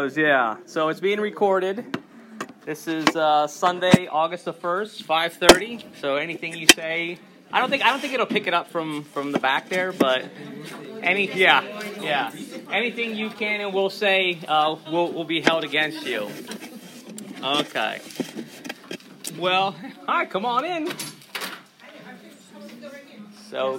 goes, yeah. So it's being recorded. This is Sunday, August the 1st, 5:30. So anything you say, I don't think it'll pick it up from the back there, but anything you can and will say will be held against you. Okay. Well, all right, come on in. So,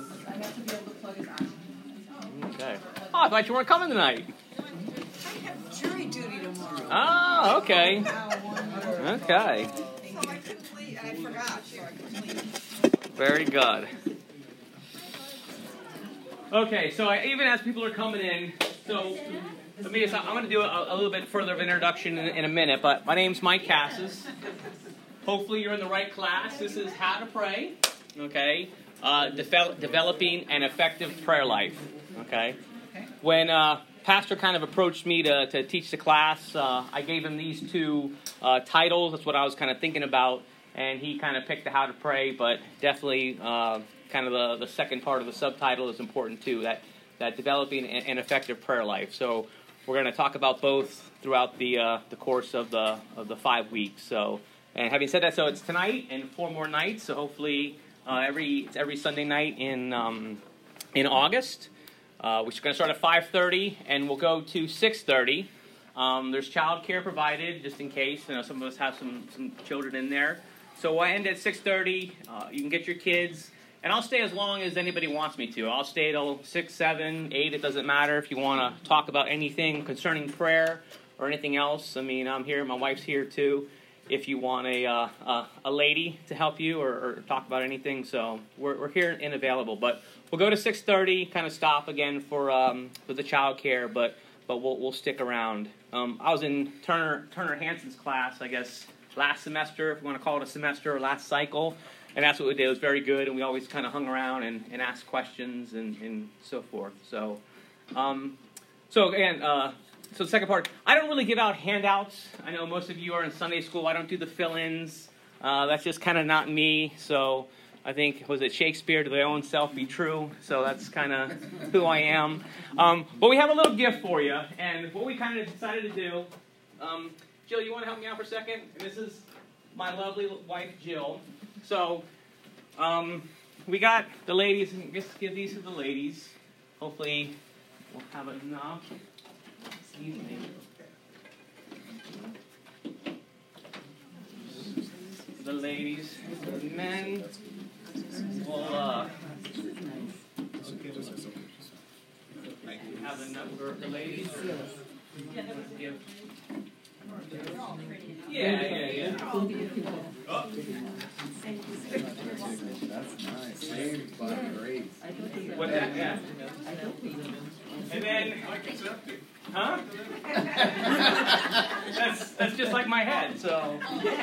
okay. Oh, I thought you weren't coming tonight. I have jury duty tomorrow. Oh, okay. Okay. I forgot. Very good. Okay, so even as people are coming in, so I'm going to do a little bit further of introduction in a minute, but my name's Mike Cassis. Hopefully you're in the right class. This is How to Pray, okay? Developing an effective prayer life, okay? When Pastor kind of approached me to teach the class, I gave him these two titles. That's what I was kind of thinking about, and he kind of picked the How to Pray, but definitely kind of the second part of the subtitle is important too, that developing an effective prayer life. So we're going to talk about both throughout the course of the 5 weeks. So, and having said that, so it's tonight and 4 more nights. So hopefully it's every Sunday night in August. We're going to start at 5:30 and we'll go to 6:30. There's childcare provided just in case. You know, some of us have some children in there. So we'll end at 6:30. You can get your kids. And I'll stay as long as anybody wants me to. I'll stay till 6, 7, 8. It doesn't matter if you want to talk about anything concerning prayer or anything else. I mean, I'm here. My wife's here too. If you want a lady to help you or talk about anything, so we're here and available. But we'll go to 6:30. Kind of stop again for the child care, but we'll stick around. I was in Turner Hansen's class, I guess, last semester, if you want to call it a semester, or last cycle. And that's what we did. It was very good, and we always kind of hung around and asked questions and so forth. So, so the second part, I don't really give out handouts. I know most of you are in Sunday school. I don't do the fill-ins. That's just kind of not me. So I think, was it Shakespeare, to their own self be true? So that's kind of who I am. But we have a little gift for you, and what we kind of decided to do, Jill, you want to help me out for a second? And this is my lovely wife, Jill. So, we got the ladies, and just give these to the ladies. Hopefully, we'll have enough. Excuse me. The ladies, the men will have enough for the ladies. Yeah. Oh. That's nice. Saved by grace. What's that? Yeah. And then, huh? That's just like my head. So,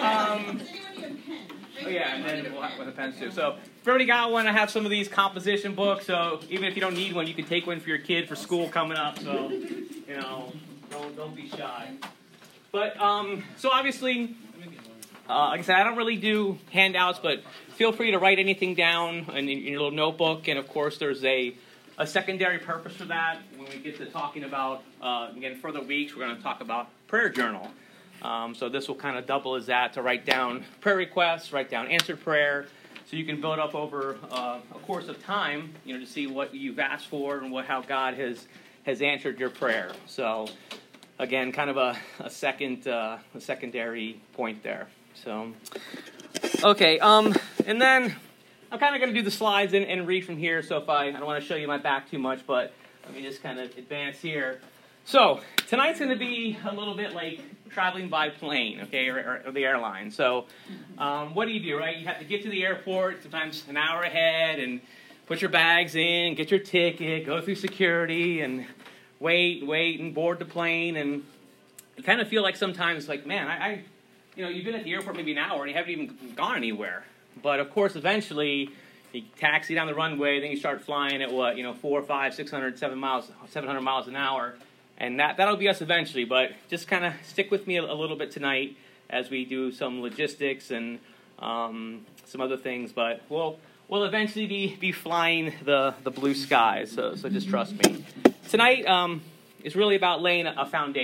oh yeah, and then we'll have with the pens too. So, if you already got one, I have some of these composition books. So even if you don't need one, you can take one for your kid for school coming up. So, you know, don't be shy. But so obviously, like I said, I don't really do handouts, but feel free to write anything down in your little notebook. And of course, there's a secondary purpose for that. When we get to talking about, again, further weeks, we're going to talk about prayer journal. So this will kind of double as that, to write down prayer requests, write down answered prayer, so you can build up over a course of time, you know, to see what you've asked for and how God has answered your prayer. So again, kind of a secondary point there. So, okay, and then I'm kind of going to do the slides and read from here. So I don't want to show you my back too much, but let me just kind of advance here. So tonight's going to be a little bit like traveling by plane, okay, or the airline. So what do, right? You have to get to the airport sometimes an hour ahead and put your bags in, get your ticket, go through security, and wait and board the plane. And you kind of feel like sometimes, like, man, you've been at the airport maybe an hour and you haven't even gone anywhere. But of course, eventually, you taxi down the runway, then you start flying at 4, 5, 600, 700 miles an hour. And that'll be us eventually, but just kind of stick with me a little bit tonight as we do some logistics and some other things. But we'll eventually be flying the blue skies, so just trust me. Tonight is really about laying a foundation,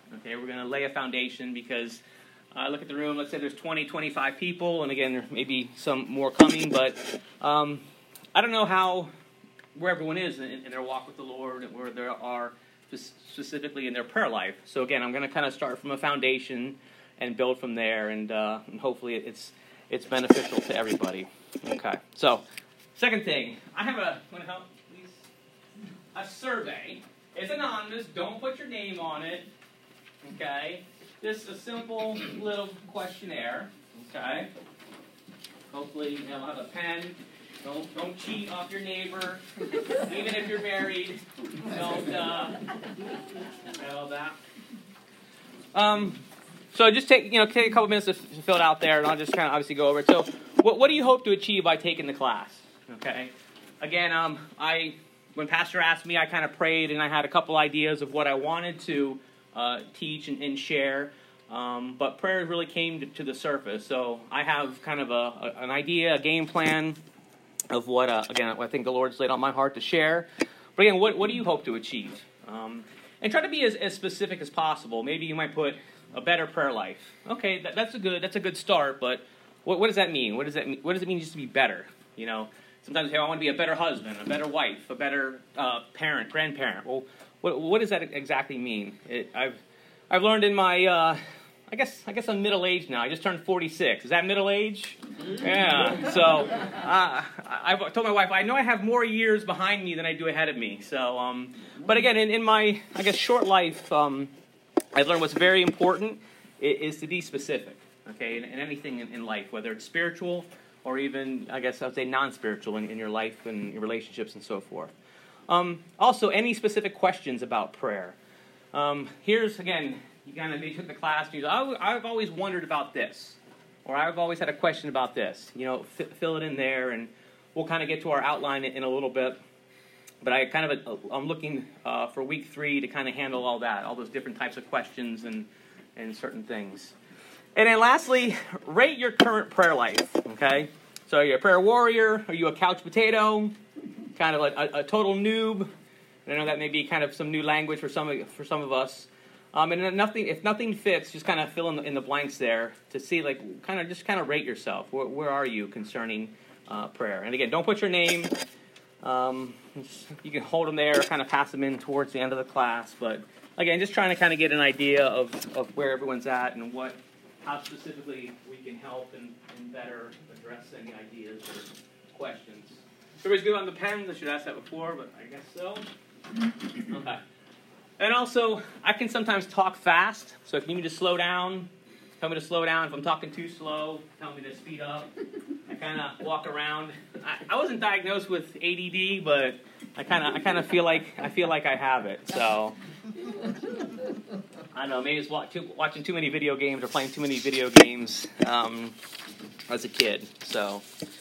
Okay, we're going to lay a foundation because look at the room. Let's say there's 20, 25 people, and again, there may be some more coming, but I don't know where everyone is in their walk with the Lord and where they are specifically in their prayer life. So again, I'm going to kind of start from a foundation and build from there, and hopefully it's beneficial to everybody. Okay, so second thing, I have want to help, please? A survey. It's anonymous. Don't put your name on it. Okay, just a simple little questionnaire. Okay, hopefully you'll have a pen. Don't cheat off your neighbor, even if you're married. Don't that. So just take a couple minutes to fill it out there, and I'll just kind of obviously go over it. So, what do you hope to achieve by taking the class? Okay, again, when Pastor asked me, I kind of prayed, and I had a couple ideas of what I wanted to teach and share. But prayer really came to the surface. So I have kind of an idea, a game plan of what, again, I think the Lord's laid on my heart to share. But again, what do you hope to achieve? And try to be as specific as possible. Maybe you might put a better prayer life. Okay, that's a good start. But what does that mean? What does it mean just to be better? Sometimes I want to be a better husband, a better wife, a better parent, grandparent. Well, what does that exactly mean? I've learned in my I guess I'm middle-aged now. I just turned 46. Is that middle age? Yeah. So I've told my wife, I know I have more years behind me than I do ahead of me. So, but again, in my, short life, I've learned what's very important is to be specific, okay, in anything in life, whether it's spiritual or even, I would say non-spiritual in your life and your relationships and so forth. Also, any specific questions about prayer. Here's, again, you took the class and you go, I've always wondered about this, or I've always had a question about this. Fill it in there, and we'll kind of get to our outline in a little bit. But I'm looking for week 3 to kind of handle all that, all those different types of questions and certain things. And then lastly, rate your current prayer life, okay? So are you a prayer warrior? Are you a couch potato? Kind of a total noob? I know that may be kind of some new language for some of us. And if nothing fits, just kind of fill in the blanks there to see, kind of rate yourself. Where are you concerning prayer? And again, don't put your name. You can hold them there, kind of pass them in towards the end of the class. But again, just trying to kind of get an idea of where everyone's at and how specifically we can help and better address any ideas or questions. Everybody's good on the pens? I should ask that before, but I guess so. Okay. And also, I can sometimes talk fast, so if you need me to slow down, tell me to slow down. If I'm talking too slow, tell me to speed up. I kind of walk around. I wasn't diagnosed with ADD, but I kind of feel like I have it. So I don't know. Maybe it's watching too many video games or playing too many video games as a kid. So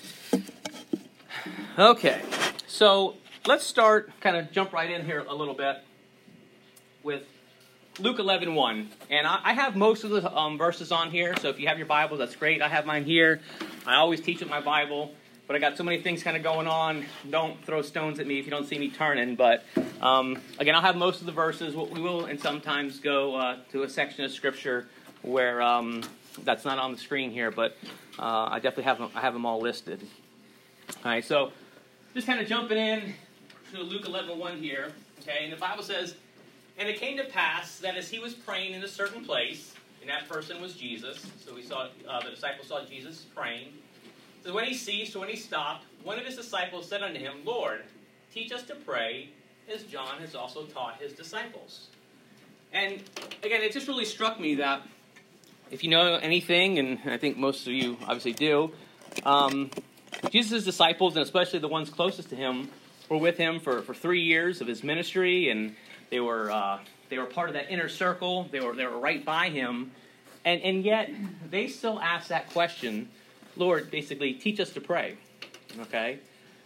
okay, so let's start. Kind of jump right in here a little bit with Luke 11:1, and I have most of the verses on here, so if you have your Bible, that's great. I have mine here. I always teach with my Bible, but I got so many things kind of going on. Don't throw stones at me if you don't see me turning, but again, I'll have most of the verses. We will, and sometimes go to a section of Scripture where that's not on the screen here, but I definitely have them all listed. All right, so just kind of jumping in to Luke 11:1 here, okay, and the Bible says, "And it came to pass that as he was praying in a certain place," and that person was Jesus. So we saw the disciples saw Jesus praying. So when he ceased, or when he stopped, one of his disciples said unto him, "Lord, teach us to pray, as John has also taught his disciples." And again, it just really struck me that if you know anything, and I think most of you obviously do, Jesus' disciples, and especially the ones closest to him, were with him for 3 years of his ministry, and they were part of that inner circle. They were right by him, and yet they still ask that question, "Lord, basically, teach us to pray." Okay,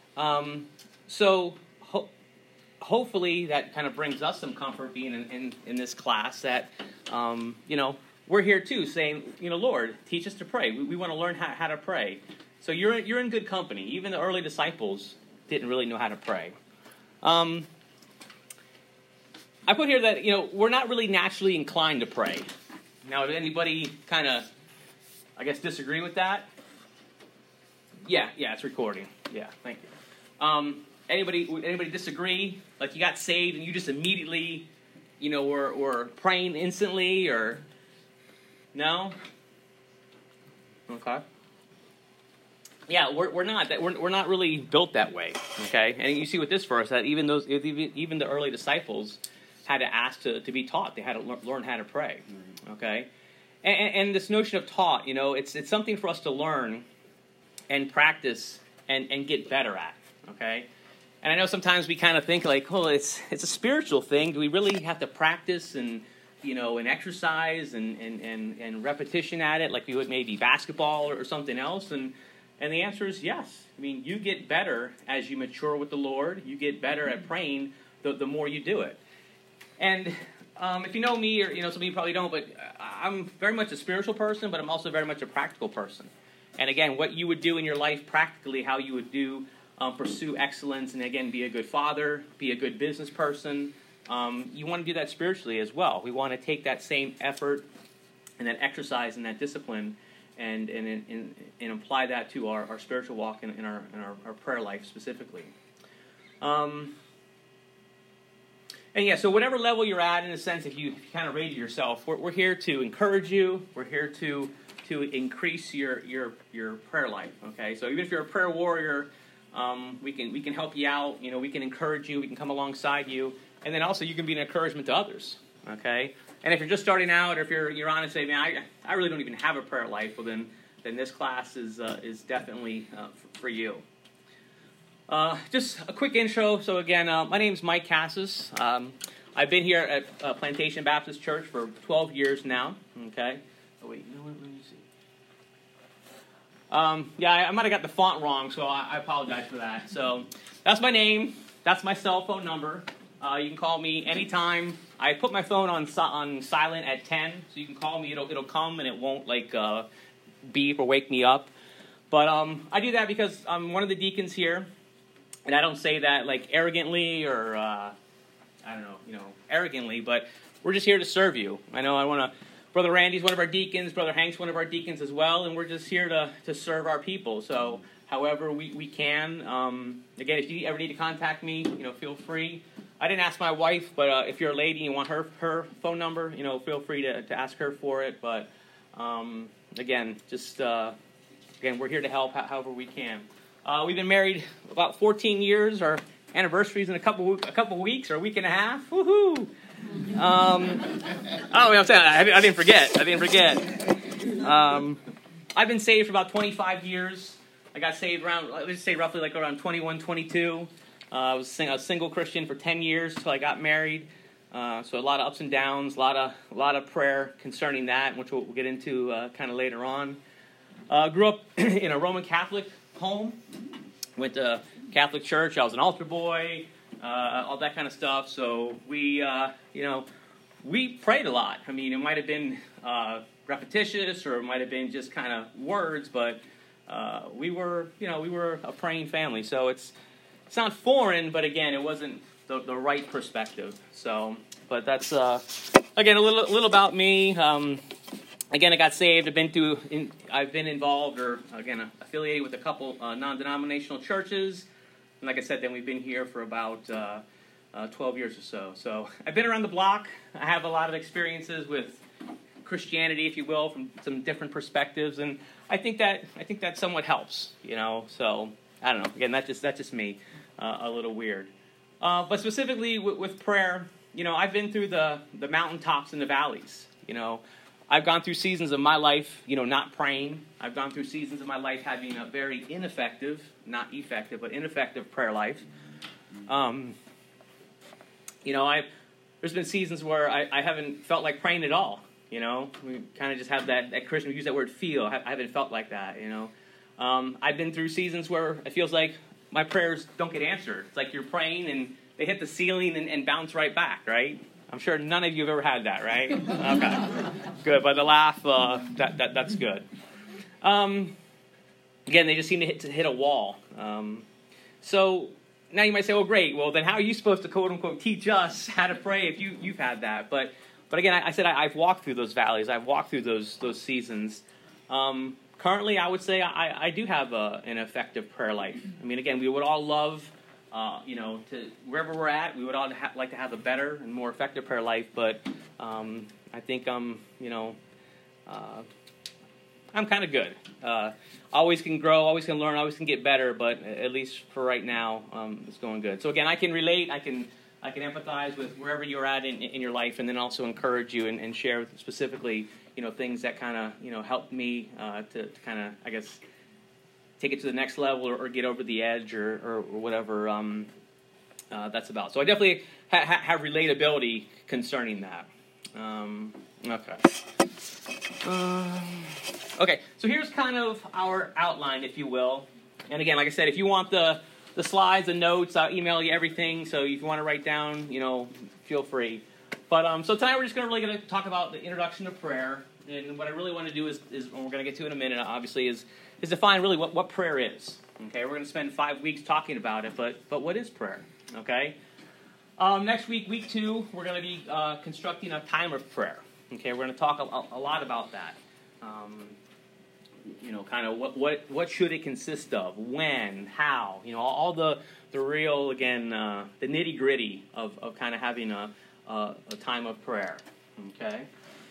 so hopefully that kind of brings us some comfort being in this class that we're here too, saying, "Lord, teach us to pray. We want to learn how to pray." So you're in good company. Even the early disciples didn't really know how to pray. I put here that, we're not really naturally inclined to pray. Now, did anybody kind of, I guess, disagree with that? Yeah, it's recording. Yeah, thank you. Anybody disagree? Like, you got saved and you just immediately, were praying instantly, or no? Okay. Yeah, we're not really built that way. Okay, and you see with this verse that even the early disciples had to ask to be taught. They had to learn how to pray. Okay, and this notion of taught, it's something for us to learn and practice and get better at. Okay, and I know sometimes we kind of think like, oh, it's a spiritual thing. Do we really have to practice and exercise and repetition at it like we would maybe basketball or something else? And the answer is yes. I mean, you get better as you mature with the Lord. You get better at praying the more you do it. And if you know me, or some of you probably don't, but I'm very much a spiritual person, but I'm also very much a practical person. And again, what you would do in your life practically, how you would pursue excellence, and again, be a good father, be a good business person. You want to do that spiritually as well. We want to take that same effort and that exercise and that discipline and apply that to our spiritual walk and our prayer life specifically. So whatever level you're at, in a sense, if you kind of rate yourself, we're here to encourage you. We're here to increase your prayer life. Okay, so even if you're a prayer warrior, we can help you out. We can encourage you. We can come alongside you, and then also you can be an encouragement to others. Okay. And if you're just starting out, or if you're on and say, man, I really don't even have a prayer life, well, then this class is definitely for you. Just a quick intro. So again, my name's Mike Cassis. I've been here at Plantation Baptist Church for 12 years now. Okay. Oh wait, let me see. I might have got the font wrong, so I apologize for that. So that's my name. That's my cell phone number. You can call me anytime. I put my phone on silent at 10, so you can call me. It'll come and it won't beep or wake me up. But I do that because I'm one of the deacons here, and I don't say that arrogantly or arrogantly. But we're just here to serve you. Brother Randy's one of our deacons. Brother Hank's one of our deacons as well, and we're just here to serve our people. So however we can. Again, if you ever need to contact me, feel free. I didn't ask my wife, but if you're a lady and you want her phone number, feel free to ask her for it. But again, we're here to help however we can. We've been married about 14 years. Our anniversary's in a couple weeks or a week and a half. Woohoo! I'm saying I didn't forget. I've been saved for about 25 years. I got saved roughly around 21, 22. I was a single Christian for 10 years until I got married. So a lot of ups and downs, a lot of prayer concerning that, which we'll get into kind of later on. Grew up in a Roman Catholic home. Went to Catholic church. I was an altar boy, all that kind of stuff. So we prayed a lot. I mean, it might have been repetitious, or it might have been just kind of words, but we were a praying family. So it's not foreign, but again, it wasn't the right perspective. So, but that's again a little about me. Again, I got saved. I've been involved, or again affiliated with a couple non-denominational churches. And like I said, then we've been here for about 12 years or so. So I've been around the block. I have a lot of experiences with Christianity, if you will, from some different perspectives, and I think that somewhat helps. So I don't know. Again, that's just me. A little weird. But specifically with prayer, I've been through the mountaintops and the valleys. I've gone through seasons of my life, not praying. I've gone through seasons of my life having a very ineffective, not effective, but ineffective prayer life. There's been seasons where I haven't felt like praying at all. We kind of just have that Christian, we use that word feel. I haven't felt like that, I've been through seasons where it feels like my prayers don't get answered. It's like you're praying and they hit the ceiling and bounce right back, right? I'm sure none of you have ever had that, right? Okay, good. By the laugh, that's good. Again, they just seem to hit a wall. So now you might say, well, great. Well, then how are you supposed to, quote unquote, teach us how to pray if you've had that? But again, I said I've walked through those valleys. I've walked through those seasons. Currently, I would say I do have an effective prayer life. I mean, again, we would all love, to wherever we're at, we would all like to have a better and more effective prayer life. But I think I'm kind of good. Always can grow, always can learn, always can get better. But at least for right now, it's going good. So again, I can relate. I can empathize with wherever you're at in your life, and then also encourage you and share specifically, things that kind of, help me to kind of, I guess, take it to the next level or get over the edge or whatever that's about. So I definitely have relatability concerning that. Okay, so here's kind of our outline, if you will. And again, like I said, if you want the slides, the notes, I'll email you everything. So if you want to write down, feel free. But so tonight we're just going to talk about the introduction to prayer. And what I really want to do is and we're going to get to in a minute, obviously, is define really what prayer is. Okay, we're going to spend 5 weeks talking about it, but what is prayer? Okay. Next week, week 2, we're going to be constructing a time of prayer. Okay, we're going to talk a lot about that. Kind of what should it consist of, when, how, all the real, again, the nitty gritty of kind of having a time of prayer. Okay.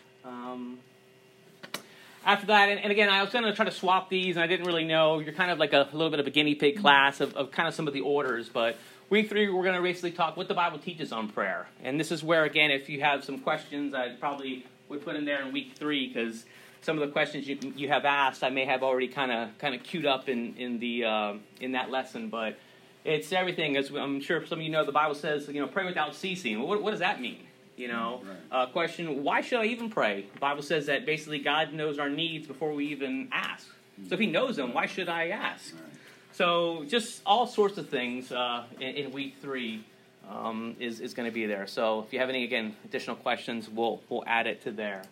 After that, and again, I was going to try to swap these, and I didn't really know. You're kind of like a little bit of a guinea pig class of kind of some of the orders, but week 3, we're going to basically talk what the Bible teaches on prayer. And this is where, again, if you have some questions, I probably would put in there in week 3, because some of the questions you have asked, I may have already kind of queued up in that lesson, but it's everything. As I'm sure some of you know, the Bible says, pray without ceasing. Well, what does that mean? Right. Question, why should I even pray? The Bible says that basically God knows our needs before we even ask. So if he knows them, why should I ask? Right. So just all sorts of things in week 3 is going to be there. So if you have any, again, additional questions, we'll add it to there.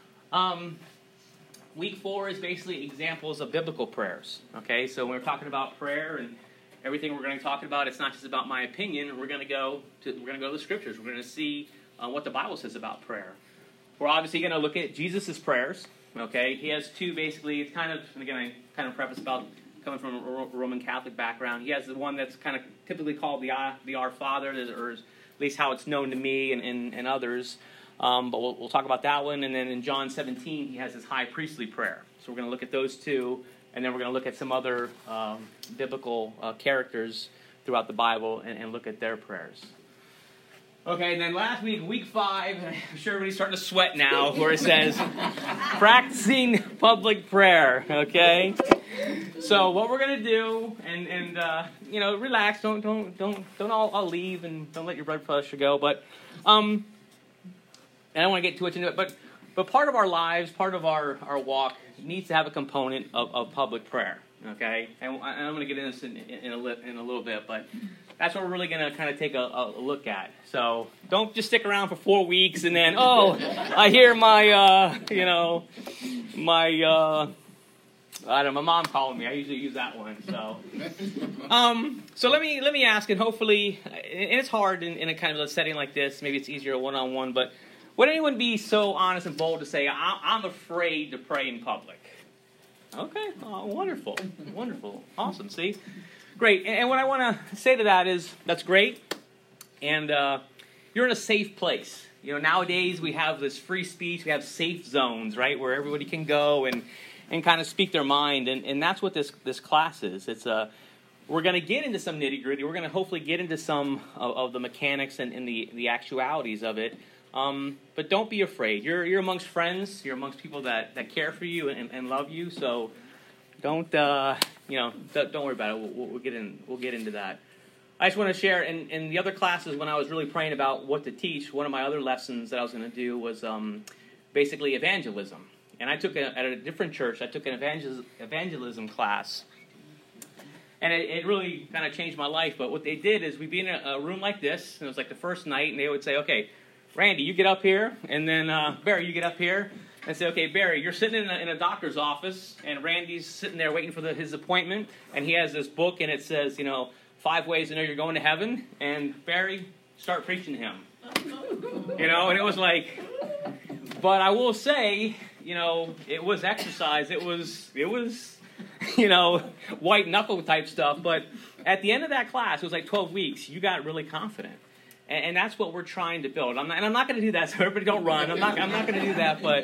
Week 4 is basically examples of biblical prayers. Okay, so when we're talking about prayer and everything we're going to talk about, it's not just about my opinion. We're going to go to the scriptures. We're going to see what the Bible says about prayer. We're obviously going to look at Jesus' prayers. Okay, he has 2 basically. It's kind of, and again, I kind of preface about coming from a Roman Catholic background. He has the one that's kind of typically called the Our Father, or at least how it's known to me and others. But we'll talk about that one. And then in John 17, he has his high priestly prayer. So we're going to look at those 2, and then we're going to look at some other biblical characters throughout the Bible and look at their prayers. Okay, and then last week, week 5, I'm sure everybody's starting to sweat now, where it says, practicing public prayer, okay? So what we're going to do, and relax, don't all leave, and don't let your blood pressure go, but, and I don't want to get too much into it, but part of our lives, part of our walk, needs to have a component of public prayer, okay? And I'm going to get into this in a little bit, but that's what we're really going to kind of take a look at. So don't just stick around for 4 weeks and then, I hear my mom calling me. I usually use that one. So let me ask, and hopefully, and it's hard in a kind of a setting like this. Maybe it's easier one-on-one, but would anyone be so honest and bold to say, I'm afraid to pray in public? Okay, wonderful, awesome. See. Great, and what I want to say to that is, that's great, and you're in a safe place. Nowadays we have this free speech, we have safe zones, right, where everybody can go and kind of speak their mind, and that's what this class is. It's we're going to get into some nitty-gritty, we're going to hopefully get into some of the mechanics and the actualities of it, but don't be afraid. You're amongst friends, you're amongst people that care for you and love you, so don't worry about it. We'll get into that. I just want to share, in the other classes, when I was really praying about what to teach, one of my other lessons that I was going to do was basically evangelism. And I took at a different church, I took an evangelism class. And it really kind of changed my life. But what they did is we'd be in a room like this, and it was like the first night, and they would say, okay, Randy, you get up here, and then Barry, you get up here. And say, okay, Barry, you're sitting in a doctor's office, and Randy's sitting there waiting for his appointment, and he has this book, and it says, 5 ways to know you're going to heaven, and Barry, start preaching to him. And it was like, but I will say, it was exercise. It was, white knuckle type stuff. But at the end of that class, it was like 12 weeks, you got really confident. And that's what we're trying to build. I'm not going to do that, so everybody don't run. I'm not going to do that. But,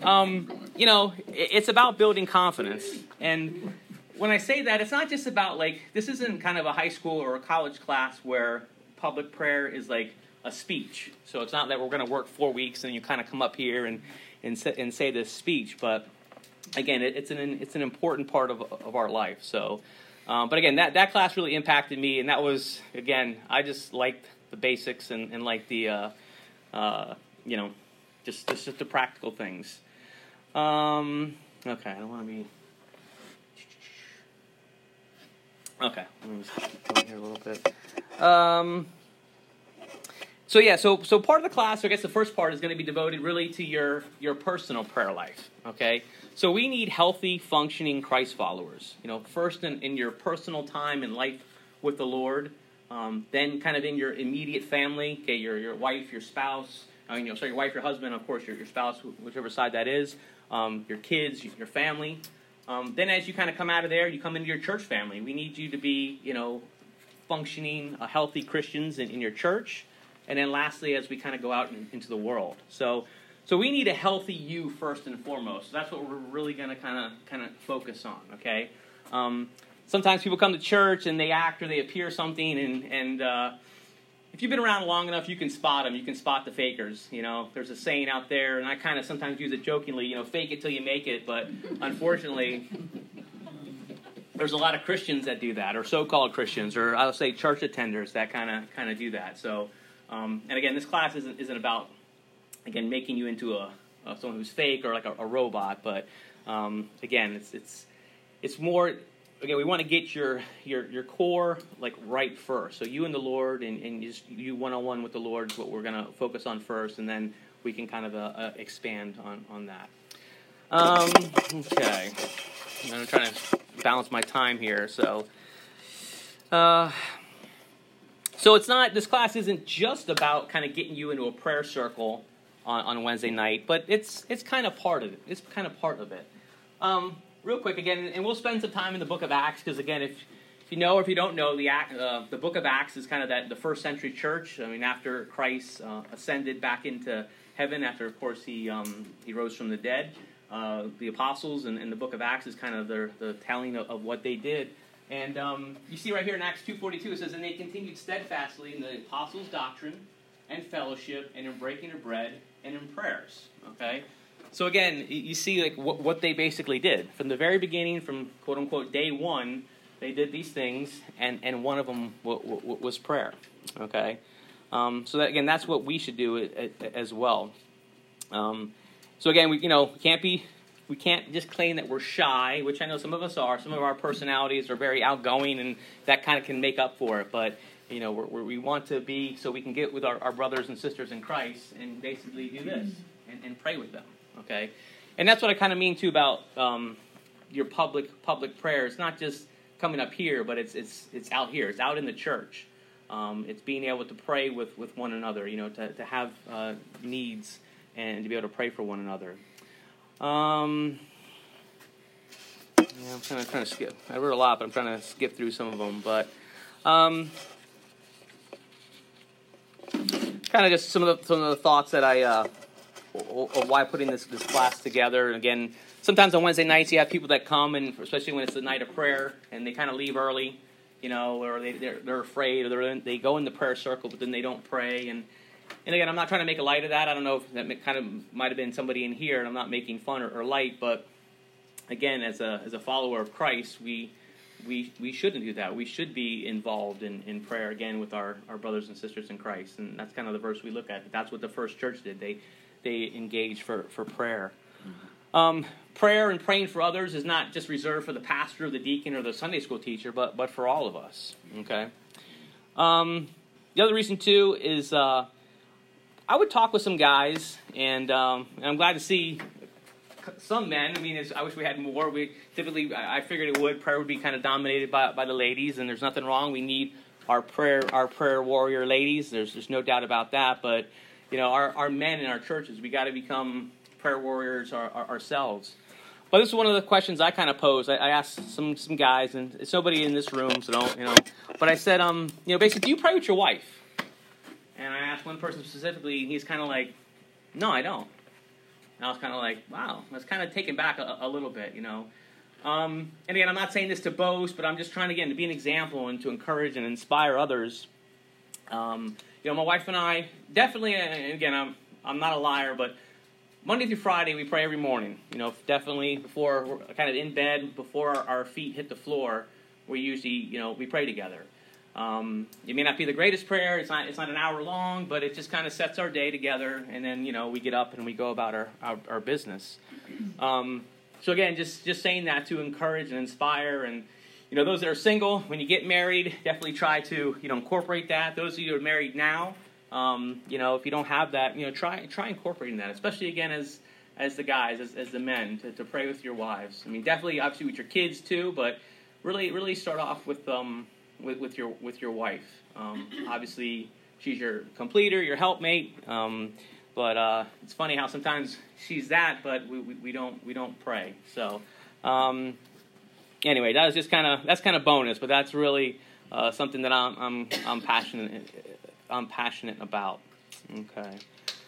it's about building confidence. And when I say that, it's not just about, this isn't kind of a high school or a college class where public prayer is like a speech. So it's not that we're going to work 4 weeks and you kind of come up here and say this speech. But, again, it's an important part of our life. So, but, again, that class really impacted me. And that was, again, I just liked the basics and like the, just the practical things. Okay, I don't want to be... Okay, let me just keep going here a little bit. So part of the class, I guess the first part is going to be devoted really to your personal prayer life, okay? So we need healthy, functioning Christ followers. First in your personal time and life with the Lord, then kind of in your immediate family, okay, your wife, your spouse, your wife, your husband, of course, your spouse, whichever side that is, your kids, your family. Then as you kind of come out of there, you come into your church family. We need you to be, functioning, healthy Christians in your church. And then lastly, as we kind of go out into the world. So we need a healthy you first and foremost. So that's what we're really going to kind of focus on, okay? Sometimes people come to church and they act or they appear something, and if you've been around long enough, you can spot them. You can spot the fakers. There's a saying out there, and I kind of sometimes use it jokingly, fake it till you make it. But unfortunately, there's a lot of Christians that do that, or so-called Christians, or I'll say church attenders that kind of do that. So, and again, this class isn't about, again, making you into someone who's fake or like a robot. But again, it's more. Again, we want to get your core right first. So you and the Lord, and just you one-on-one with the Lord is what we're going to focus on first, and then we can kind of expand on that. Okay, I'm trying to balance my time here. So it's not. This class isn't just about kind of getting you into a prayer circle on Wednesday night, but it's kind of part of it. It's kind of part of it. Real quick again, and we'll spend some time in the book of Acts, because again, if you know or if you don't know, the book of Acts is kind of the first century church. I mean, after Christ ascended back into heaven, after of course he rose from the dead, the apostles and the book of Acts is kind of the telling of what they did. And you see right here in Acts 2:42, it says, "And they continued steadfastly in the apostles' doctrine and fellowship, and in breaking of bread, and in prayers." Okay. So again, you see what they basically did. From the very beginning, from quote-unquote day one, they did these things, and one of them was prayer. Okay? So that, again, that's what we should do as well. So again, we can't just claim that we're shy, which I know some of us are. Some of our personalities are very outgoing, and that kind of can make up for it. But we want to be, so we can get with our brothers and sisters in Christ and basically do this and pray with them. Okay, and that's what I kind of mean too about your public prayer. It's not just coming up here, but it's out here. It's out in the church. It's being able to pray with one another. To have needs and to be able to pray for one another. I'm trying to skip. I wrote a lot, but I'm trying to skip through some of them. But kind of just some of the thoughts that I. Of why putting this class together. And again, sometimes on Wednesday nights you have people that come, and especially when it's the night of prayer, and they kind of leave early, or they're afraid, or they go in the prayer circle, but then they don't pray. And again, I'm not trying to make a light of that. I don't know if that kind of might have been somebody in here, and I'm not making fun or light. But again, as a follower of Christ, we shouldn't do that. We should be involved in prayer again with our brothers and sisters in Christ. And that's kind of the verse we look at. That's what the first church did. They engaged for prayer. Prayer and praying for others is not just reserved for the pastor or the deacon or the Sunday school teacher, but for all of us. Okay. The other reason too is I would talk with some guys, and I'm glad to see a some men. I mean, I wish we had more. I figured it would. Prayer would be kind of dominated by the ladies, and there's nothing wrong. We need our prayer warrior ladies. There's no doubt about that. But our men in our churches, we got to become prayer warriors ourselves. But this is one of the questions I kind of posed. I asked some guys, and it's nobody in this room, so don't. But I said, basically, do you pray with your wife? And I asked one person specifically, and he's kind of like, no, I don't. And I was kind of like, wow. I was kind of taken back a little bit, And again, I'm not saying this to boast, but I'm just trying, again, to be an example and to encourage and inspire others. My wife and I, definitely, and again, I'm not a liar, but Monday through Friday, we pray every morning. Definitely before we're kind of in bed, before our feet hit the floor, we usually, we pray together. It may not be the greatest prayer. It's not an hour long, but it just kind of sets our day together, and then we get up and we go about our business. So again, just saying that to encourage and inspire, and those that are single, when you get married, definitely try to incorporate that. Those of you who are married now, if you don't have that, try incorporating that, especially again as the guys, as the men, to pray with your wives. I mean, definitely obviously with your kids too, but really start off with your wife. Obviously, she's your completer, your helpmate. But it's funny how sometimes she's that, but we don't pray. So anyway, that's kind of bonus, but that's really something that I'm passionate about. Okay.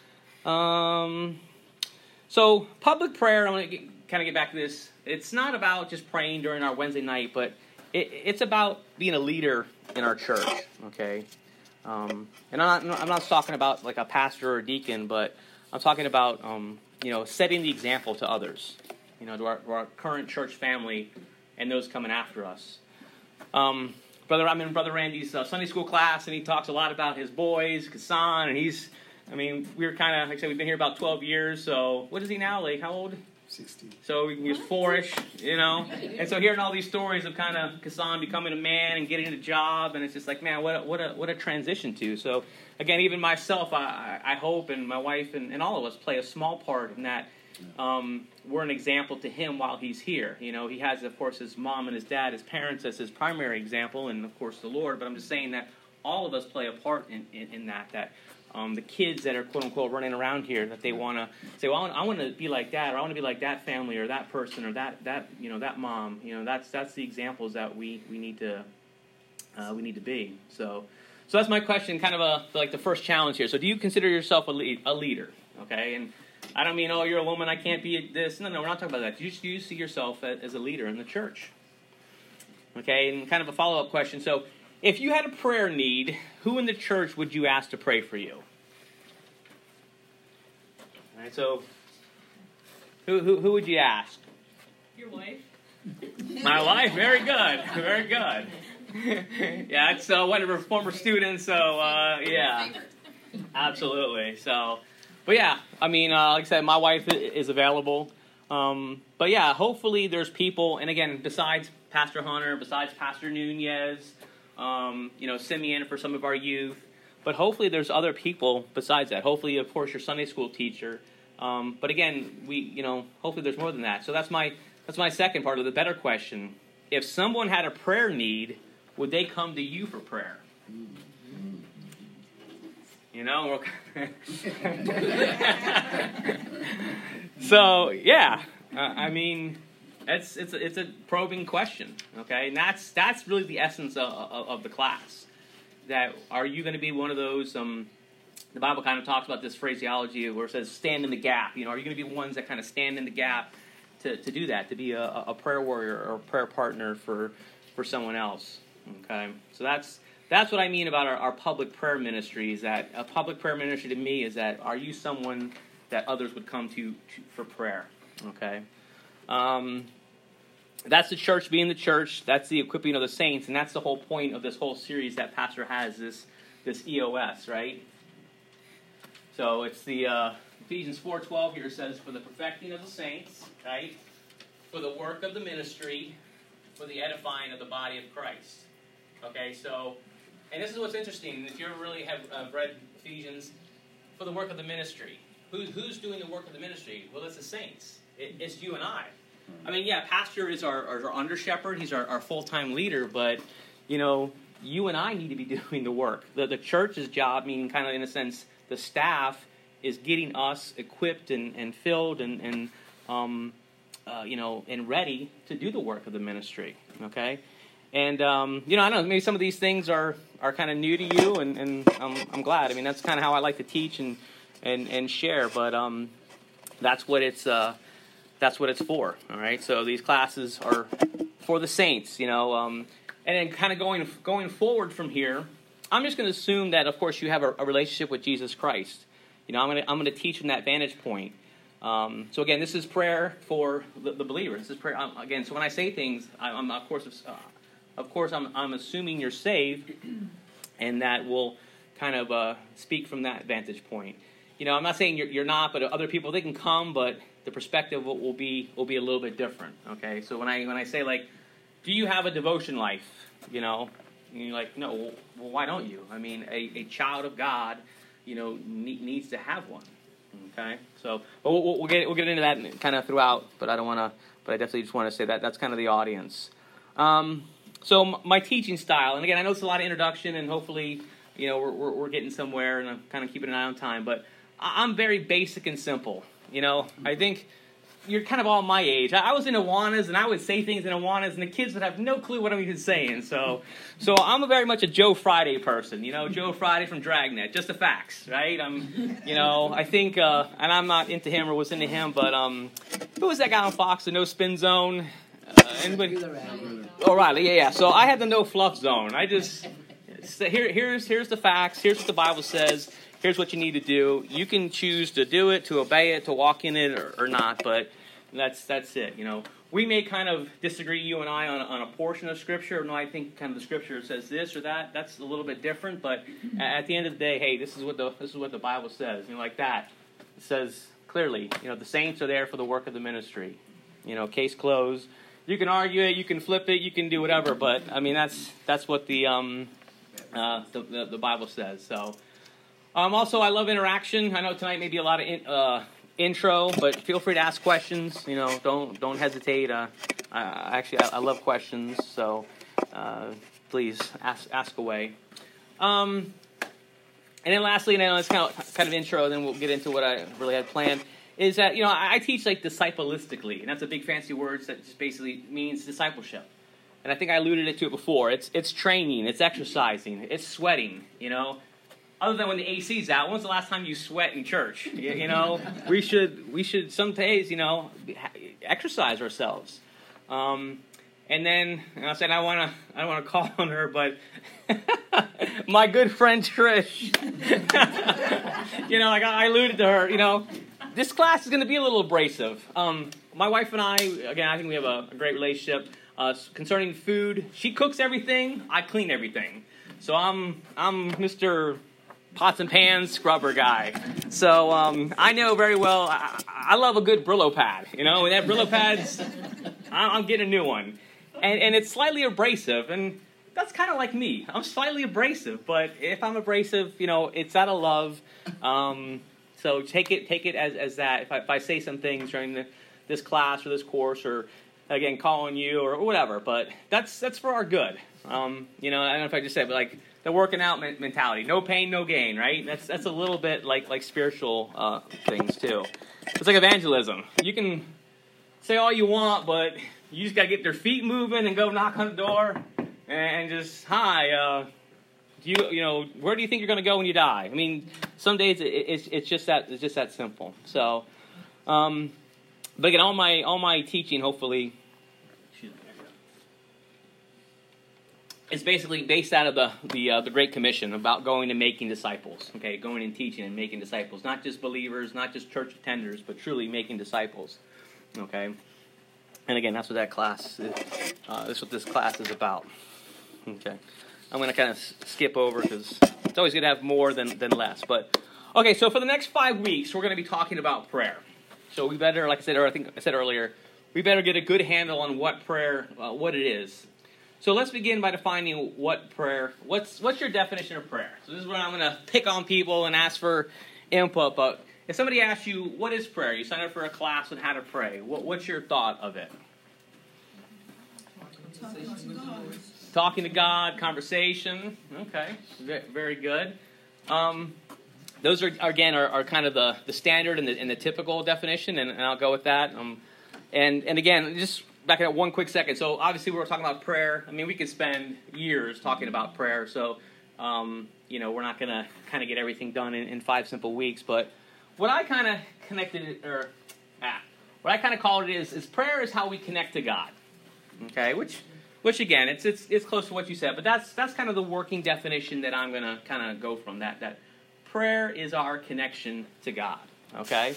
So public prayer, I want to kind of get back to this. It's not about just praying during our Wednesday night, but it's about being a leader in our church, okay? And I'm not talking about like a pastor or a deacon, but I'm talking about, setting the example to others, to our current church family and those coming after us. I'm in Brother Randy's Sunday school class, and he talks a lot about his boys, Kassan, and we're kind of, like I said, we've been here about 12 years, so what is he now? Like, how old? 16. So he was 4-ish, And so hearing all these stories of kind of Kassan becoming a man and getting a job, and it's just like, man, what a transition to. So again, even myself, I hope, and my wife and all of us play a small part in that. We're an example to him while he's here. He has, of course, his mom and his dad, his parents as his primary example, and of course the Lord. But I'm just saying that all of us play a part in that. The kids that are quote unquote running around here, that they want to say, well, I want to be like that, or I want to be like that family, or that person, or that mom. That's the examples that we need to be. So that's my question, kind of like the first challenge here. So do you consider yourself a leader? Okay, and I don't mean, oh, you're a woman, I can't be this. No, we're not talking about that. Do you see yourself as a leader in the church? Okay, and kind of a follow-up question. So if you had a prayer need, who in the church would you ask to pray for you? All right, so who would you ask? Your wife. My wife, very good, very good. Yeah, it's one of her former students, so yeah, absolutely. So, but yeah, like I said, my wife is available. But yeah, hopefully there's people, and again, besides Pastor Hunter, besides Pastor Nunez, Simeon for some of our youth, but hopefully there's other people besides that. Hopefully, of course, your Sunday school teacher. But again, hopefully there's more than that. So that's my second part of the better question. If someone had a prayer need, would they come to you for prayer? So yeah, it's a probing question, okay, and that's really the essence of the class. That are you going to be one of those? The Bible kind of talks about this phraseology where it says stand in the gap. Are you going to be ones that kind of stand in the gap to do that, to be a prayer warrior or a prayer partner for someone else? Okay, so that's what I mean about our public prayer ministry. Is that a public prayer ministry to me is that are you someone that others would come to for prayer? Okay. That's the church being the church. That's the equipping of the saints, and that's the whole point of this whole series that Pastor has, this EOS, right? So it's the Ephesians 4:12 here says, for the perfecting of the saints, right? For the work of the ministry, for the edifying of the body of Christ. Okay, so, and this is what's interesting. If you really have read Ephesians, for the work of the ministry, who's doing the work of the ministry? Well, it's the saints. It's you and I. I mean, yeah, pastor is our under shepherd. He's our full-time leader, but, you and I need to be doing the work. The church's job, meaning kind of in a sense, the staff is getting us equipped and filled and ready to do the work of the ministry. Okay, and I don't know, maybe some of these things are kind of new to you, and I'm glad. I mean, that's kind of how I like to teach and share, but that's what it's for. All right, so these classes are for the saints, and then kind of going forward from here, I'm just going to assume that, of course, you have a relationship with Jesus Christ. I'm going to teach from that vantage point. So again, this is prayer for the believer. This is prayer again. So when I say things, I'm of course I'm assuming you're saved, and that will kind of speak from that vantage point. I'm not saying you're not, but other people, they can come, but the perspective will be a little bit different. Okay, so when I say, like, do you have a devotion life? And you're like, no. Well, why don't you? I mean, a child of God, needs to have one. Okay, so but we'll get into that kind of throughout. But I don't want to. But I definitely just want to say that's kind of the audience. So my teaching style, and again, I know it's a lot of introduction, and hopefully, we're getting somewhere, and I'm kind of keeping an eye on time. But I'm very basic and simple. I think you're kind of all my age. I was in Awanas, and I would say things in Awanas, and the kids would have no clue what I'm even saying. So I'm very much a Joe Friday person. Joe Friday from Dragnet, just the facts, right? I think, and I'm not into him or was into him, but who was that guy on Fox, the No Spin Zone? Anybody? O'Reilly, yeah. So I had the No Fluff Zone. I just here's the facts. Here's what the Bible says. Here's what you need to do. You can choose to do it, to obey it, to walk in it, or not. But that's it. We may kind of disagree, you and I, on a portion of Scripture. No, I think kind of the Scripture says this or that. That's a little bit different. But at the end of the day, hey, this is what the Bible says. Like that. It says clearly, the saints are there for the work of the ministry. Case closed. You can argue it, you can flip it, you can do whatever. But I mean, that's what the Bible says. So. Also, I love interaction. I know tonight may be a lot of intro, but feel free to ask questions. Don't hesitate. I love questions, so please ask away. And then lastly, and I know it's kind of intro, then we'll get into what I really had planned. Is that I teach like disciplistically, and that's a big fancy word that just basically means discipleship. And I think I alluded to it before. It's training, it's exercising, it's sweating. Other than when the AC's out, when's the last time you sweat in church? We should some days, exercise ourselves. And then I said I don't want to call on her, but my good friend Trish, I alluded to her. This class is going to be a little abrasive. My wife and I, again, I think we have a great relationship. Concerning food, she cooks everything, I clean everything. So I'm Mr. Pots and pans scrubber guy. So I know very well, I love a good Brillo pad. And that Brillo pad's, I'm getting a new one. And it's slightly abrasive, and that's kind of like me. I'm slightly abrasive, but if I'm abrasive, it's out of love. So take it as that. If I say some things during this class or this course, or again calling you or whatever, but that's for our good. I don't know if I just said, but like the working out mentality, no pain, no gain, right? That's a little bit like spiritual things too. It's like evangelism. You can say all you want, but you just got to get their feet moving and go knock on the door and just, hi, where do you think you're going to go when you die? I mean, some days it's just that simple. So, but again, all my teaching, hopefully, is basically based out of the Great Commission about going and making disciples. Okay, going and teaching and making disciples, not just believers, not just church attenders, but truly making disciples. Okay, and again, that's what that class is. That's what this class is about. Okay, I'm going to kind of skip over because it's always good to have more than less. But okay, so for the next 5 weeks, we're going to be talking about prayer. So we better, like I said, or I think I said earlier, we better get a good handle on what prayer, what it is. So let's begin by defining what prayer. What's your definition of prayer? So this is where I'm going to pick on people and ask for input. But if somebody asks you, what is prayer? You sign up for a class on how to pray. What's your thought of it? Talking to God, conversation. Okay, very good. Those are kind of the standard and the typical definition, and I'll go with that. And again, just back up one quick second. So obviously we're talking about prayer. I mean, we could spend years talking about prayer. So we're not going to kind of get everything done in 5 simple weeks. But what I kind of what I kind of call it is prayer is how we connect to God. Okay, which again, it's close to what you said, but that's kind of the working definition that I'm going to kind of go from that prayer is our connection to God. Okay,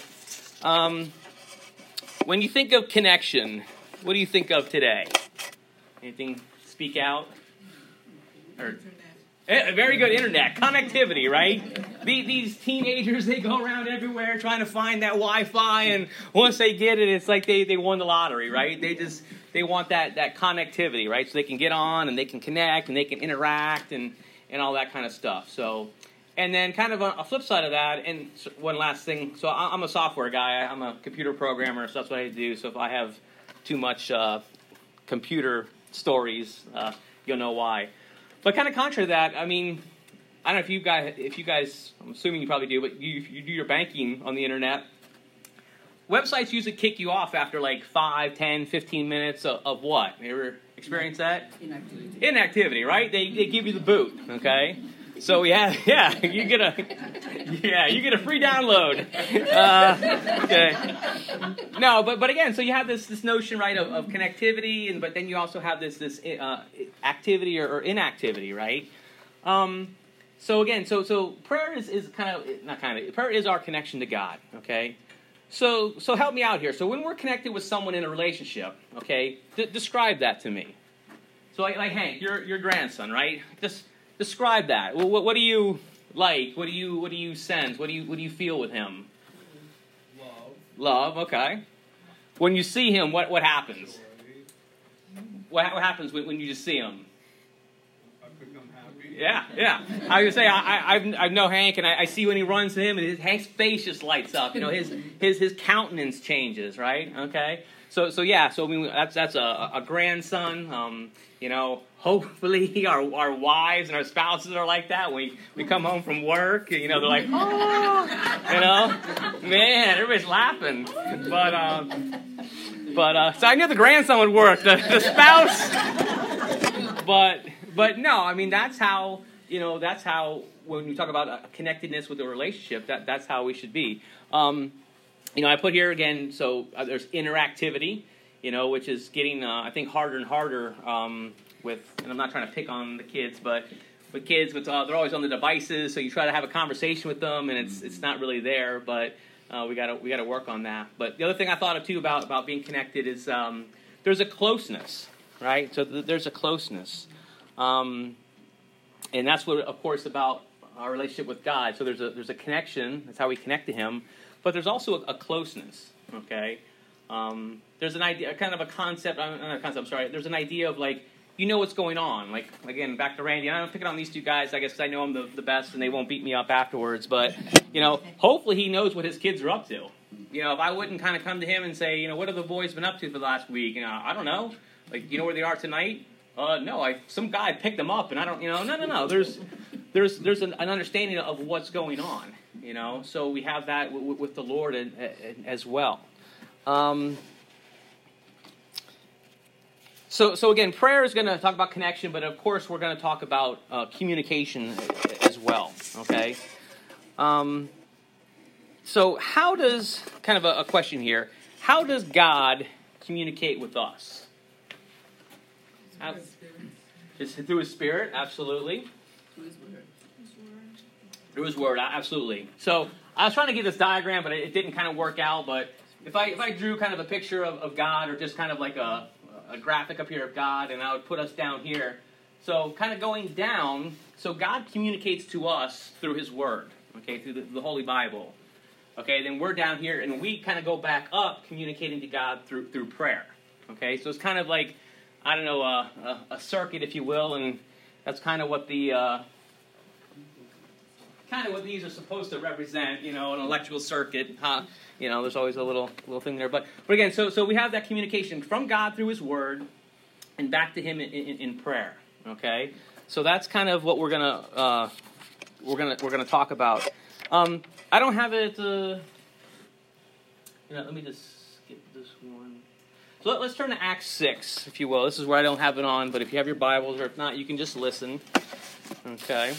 when you think of connection, what do you think of today? Anything speak out? Or very good internet connectivity, right? These teenagers, they go around everywhere trying to find that Wi-Fi, and once they get it, it's like they won the lottery, right? They want that connectivity, right? So they can get on and they can connect and they can interact and all that kind of stuff. So, and then kind of a flip side of that, and one last thing. So I'm a software guy. I'm a computer programmer, so that's what I do. So if I have too much computer stories, you'll know why. But kind of contrary to that, I mean, I don't know if you guys, I'm assuming you probably do, but you do your banking on the internet. Websites usually kick you off after like 5, 10, 15 minutes of what? You ever experienced that? Inactivity, right? They give you the boot, okay? So you get a free download. Okay. No, but again, so you have this notion, right, of connectivity, but then you also have this activity or inactivity, right? So again, so prayer is prayer is our connection to God, okay? So help me out here. So when we're connected with someone in a relationship, okay, describe that to me. So like Hank, your grandson, right? Just describe that. Well, what do you like? What do you sense? What do you feel with him? Love. Okay. When you see him, what happens? What happens when you just see him? I become happy. Yeah. I would say I know Hank, and I see when he runs to him, and Hank's face just lights up. You know, his countenance changes, right? Okay. So I mean that's a grandson. Hopefully our wives and our spouses are like that. When we come home from work, they're like, oh, man, everybody's laughing. But so I knew the grandson would work. The spouse, but no, I mean that's how when you talk about connectedness with a relationship, that's how we should be. I put here again. So there's interactivity, which is getting I think harder and harder. And I'm not trying to pick on the kids, but kids, they're always on the devices. So you try to have a conversation with them, and it's not really there. But we gotta work on that. But the other thing I thought of too about being connected is there's a closeness, right? So there's a closeness, and that's what, of course, about our relationship with God. So there's a connection. That's how we connect to Him. But there's also a closeness. Okay, there's an idea, kind of a concept. I'm sorry. There's an idea of like, what's going on. Like, again, back to Randy. I'm picking on these two guys, I guess, because I know I'm the best and they won't beat me up afterwards. But, hopefully he knows what his kids are up to. If I wouldn't kind of come to him and say, what have the boys been up to for the last week? I don't know. Like, where they are tonight? No, some guy picked them up and I don't, no. There's an understanding of what's going on, So we have that with the Lord as well. So again, prayer is going to talk about connection, but of course we're going to talk about communication as well, okay? So how does, kind of a question here, how does God communicate with us? It's through His Spirit, absolutely. Through His Word, absolutely. So I was trying to get this diagram, but it didn't kind of work out, but if I drew kind of a picture of God, or just kind of like a graphic up here of God, and I would put us down here. So kind of going down, so God communicates to us through His Word, okay, through the Holy Bible. Okay, then we're down here, and we kind of go back up, communicating to God through prayer. Okay, so it's kind of like, I don't know, a circuit, if you will, and that's kind of what the kind of what these are supposed to represent, an electrical circuit. There's always a little thing there. But again, so we have that communication from God through His Word and back to Him in prayer. Okay, so that's kind of what we're gonna talk about. I don't have it. Let me just skip this one. So let's turn to Acts 6, if you will. This is where I don't have it on, but if you have your Bibles, or if not, you can just listen. Okay.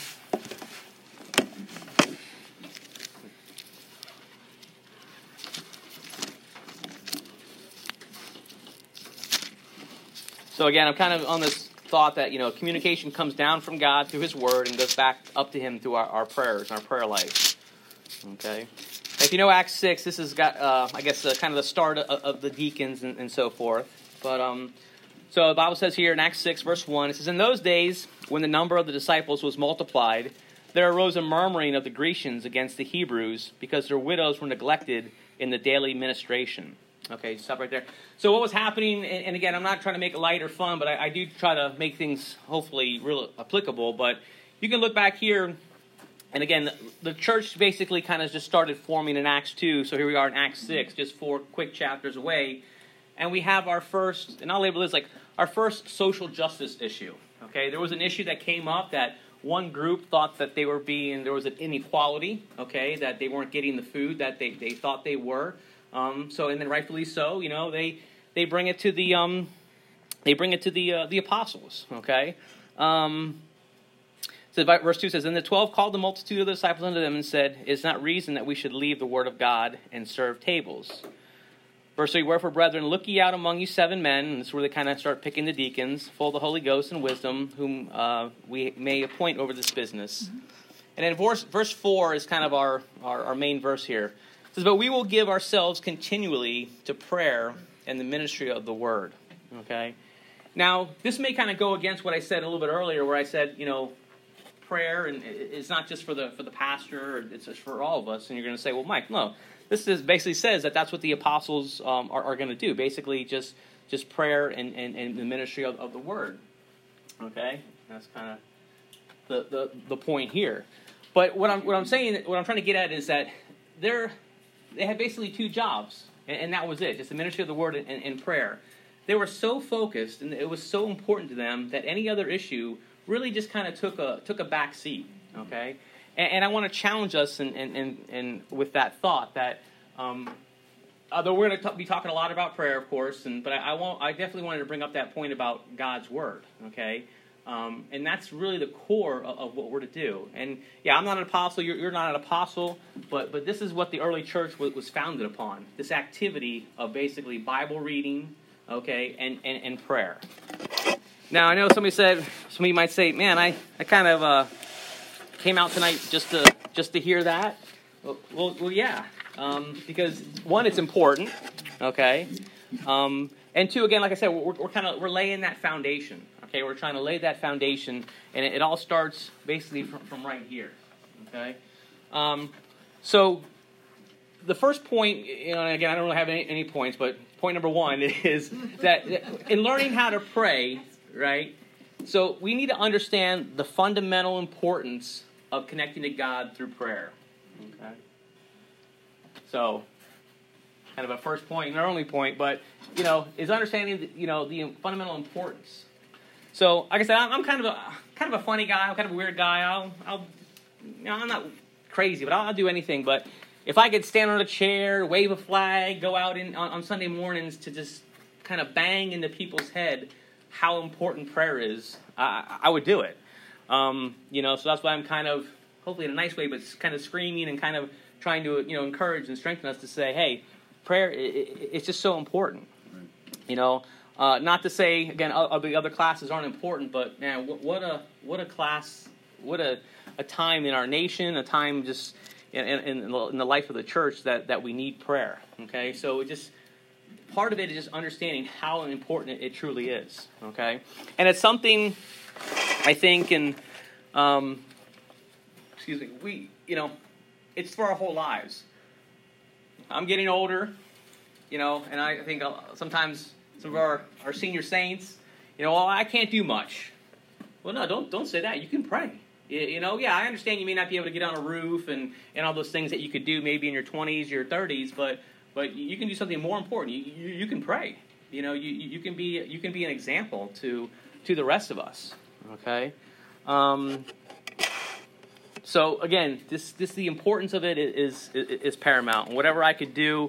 So again, I'm kind of on this thought that, communication comes down from God through His Word and goes back up to Him through our prayers, our prayer life. Okay. If you know Acts 6, this has got, kind of the start of the deacons and so forth. But so the Bible says here in Acts 6, verse 1, it says, "In those days, when the number of the disciples was multiplied, there arose a murmuring of the Grecians against the Hebrews, because their widows were neglected in the daily ministration." Okay, stop right there. So what was happening, and again, I'm not trying to make it light or fun, but I do try to make things hopefully real applicable. But you can look back here, and again, the church basically kind of just started forming in Acts 2. So here we are in Acts 6, just 4 quick chapters away. And we have our first, and I'll label this like our first social justice issue. Okay, there was an issue that came up that one group thought that there was an inequality, okay, that they weren't getting the food that they thought they were. And then rightfully so, they bring it to the apostles, okay. So verse 2 says, "And the 12 called the multitude of the disciples unto them and said, It is not reason that we should leave the word of God and serve tables. Verse 3, Wherefore, brethren, look ye out among you 7 men," and this is where they kind of start picking the deacons, "full of the Holy Ghost and wisdom, whom we may appoint over this business." Mm-hmm. And then verse 4 is kind of our main verse here. It says, "But we will give ourselves continually to prayer and the ministry of the word." Okay? Now, this may kind of go against what I said a little bit earlier, where I said, prayer and it's not just for the pastor, it's just for all of us. And you're going to say, "Well, Mike, no. This basically says that that's what the apostles are going to do. Basically, just prayer and the ministry of the word." Okay? That's kind of the point here. But what I'm saying, what I'm trying to get at is that they had basically 2 jobs, and that was it, just the ministry of the word and prayer. They were so focused, and it was so important to them that any other issue really just kind of took a back seat, okay? And I want to challenge us and with that thought that, although we're going to be talking a lot about prayer, of course, but I definitely wanted to bring up that point about God's word, okay? And that's really the core of what we're to do. And yeah, I'm not an apostle, you're not an apostle, but this is what the early church was founded upon, this activity of basically Bible reading, okay, and prayer. Now, I know somebody might say, "Man, I kind of came out tonight just to hear that." Well, yeah, because 1, it's important, okay, and 2, again, like I said, we're laying that foundation. Okay, we're trying to lay that foundation, and it all starts basically from right here. Okay, so the first point, and again, I don't really have any points, but point number 1 is that in learning how to pray, right? So we need to understand the fundamental importance of connecting to God through prayer. Okay, so kind of a first point and our only point, but is understanding the fundamental importance. So, like I said, I'm kind of a funny guy. I'm kind of a weird guy. I'm not crazy, but I'll do anything. But if I could stand on a chair, wave a flag, go out on Sunday mornings to just kind of bang into people's head how important prayer is, I would do it. So that's why I'm kind of, hopefully in a nice way, but kind of screaming and kind of trying to encourage and strengthen us to say, hey, prayer, it's just so important. Not to say, again, the other classes aren't important, but man, what a class, what a time in our nation, a time just in the life of the church that we need prayer. Okay, so part of it is just understanding how important it truly is. Okay, and it's something I think, it's for our whole lives. I'm getting older, and I think sometimes some of our senior saints, I can't do much. Well, no, don't say that. You can pray. Yeah, I understand you may not be able to get on a roof and all those things that you could do maybe in your 20s, your 30s, but you can do something more important. You can pray. You can be an example to the rest of us. Okay. So again, this the importance of it is paramount. And whatever I could do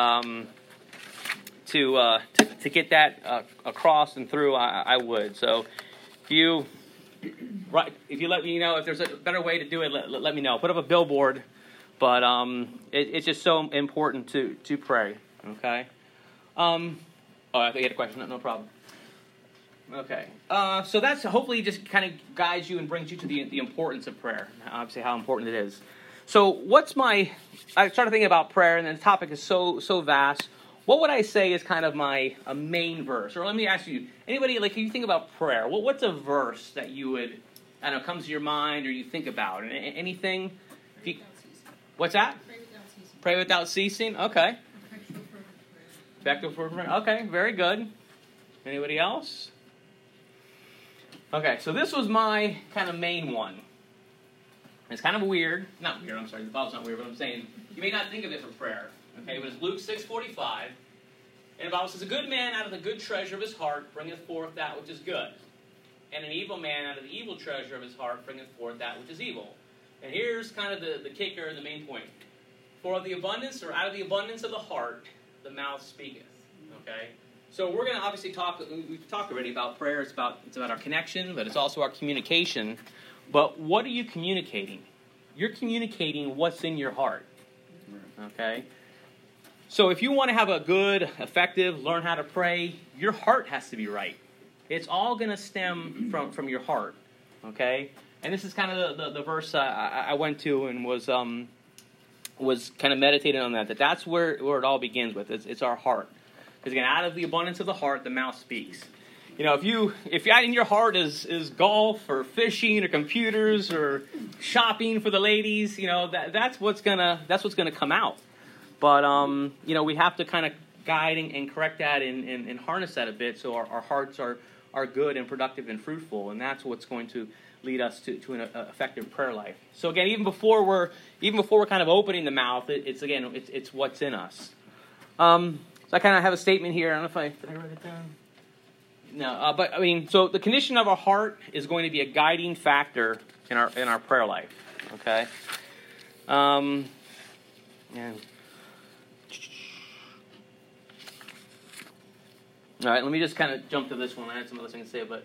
to get that across and through, I would. So if you let me know if there's a better way to do it, let me know. Put up a billboard, but it's just so important to pray. Okay. I thought you had a question. No problem. Okay. So that's hopefully just kind of guides you and brings you to the importance of prayer. Obviously, how important it is. So I started thinking about prayer, and the topic is so vast. What would I say is kind of a main verse? Or let me ask you, anybody, like, if you think about prayer, what's a verse that you would, I don't know, comes to your mind or you think about? Anything? What's that? Pray without ceasing. Okay. Effective for prayer. Okay, very good. Anybody else? Okay, so this was my kind of main one. It's kind of weird. Not weird, I'm sorry. The Bible's not weird, but I'm saying you may not think of it for prayer. Okay, but it's Luke 6:45. And the Bible says, "A good man out of the good treasure of his heart bringeth forth that which is good. And an evil man out of the evil treasure of his heart bringeth forth that which is evil." And here's kind of the kicker and the main point. For of the abundance, or out of the abundance of the heart, the mouth speaketh. Okay? So we're going to obviously we've talked already about prayer. It's about our connection, but it's also our communication. But what are you communicating? You're communicating what's in your heart. Okay? So if you want to have a good, effective, learn how to pray, your heart has to be right. It's all going to stem from your heart. Okay? And this is kind of the verse I went to and was kind of meditating on that. That's where it all begins with. It's our heart. Because again, out of the abundance of the heart, the mouth speaks. If you in your heart is golf or fishing or computers or shopping for the ladies, that's what's gonna come out. But we have to kind of guide and correct that and harness that a bit so our hearts are good and productive and fruitful, and that's what's going to lead us to an effective prayer life. So again, even before we're kind of opening the mouth, it's what's in us. So I kind of have a statement here. I don't know if did I write it down? No, but I mean, so the condition of our heart is going to be a guiding factor in our prayer life. Okay. And all right, let me just kind of jump to this one. I had some other things to say, but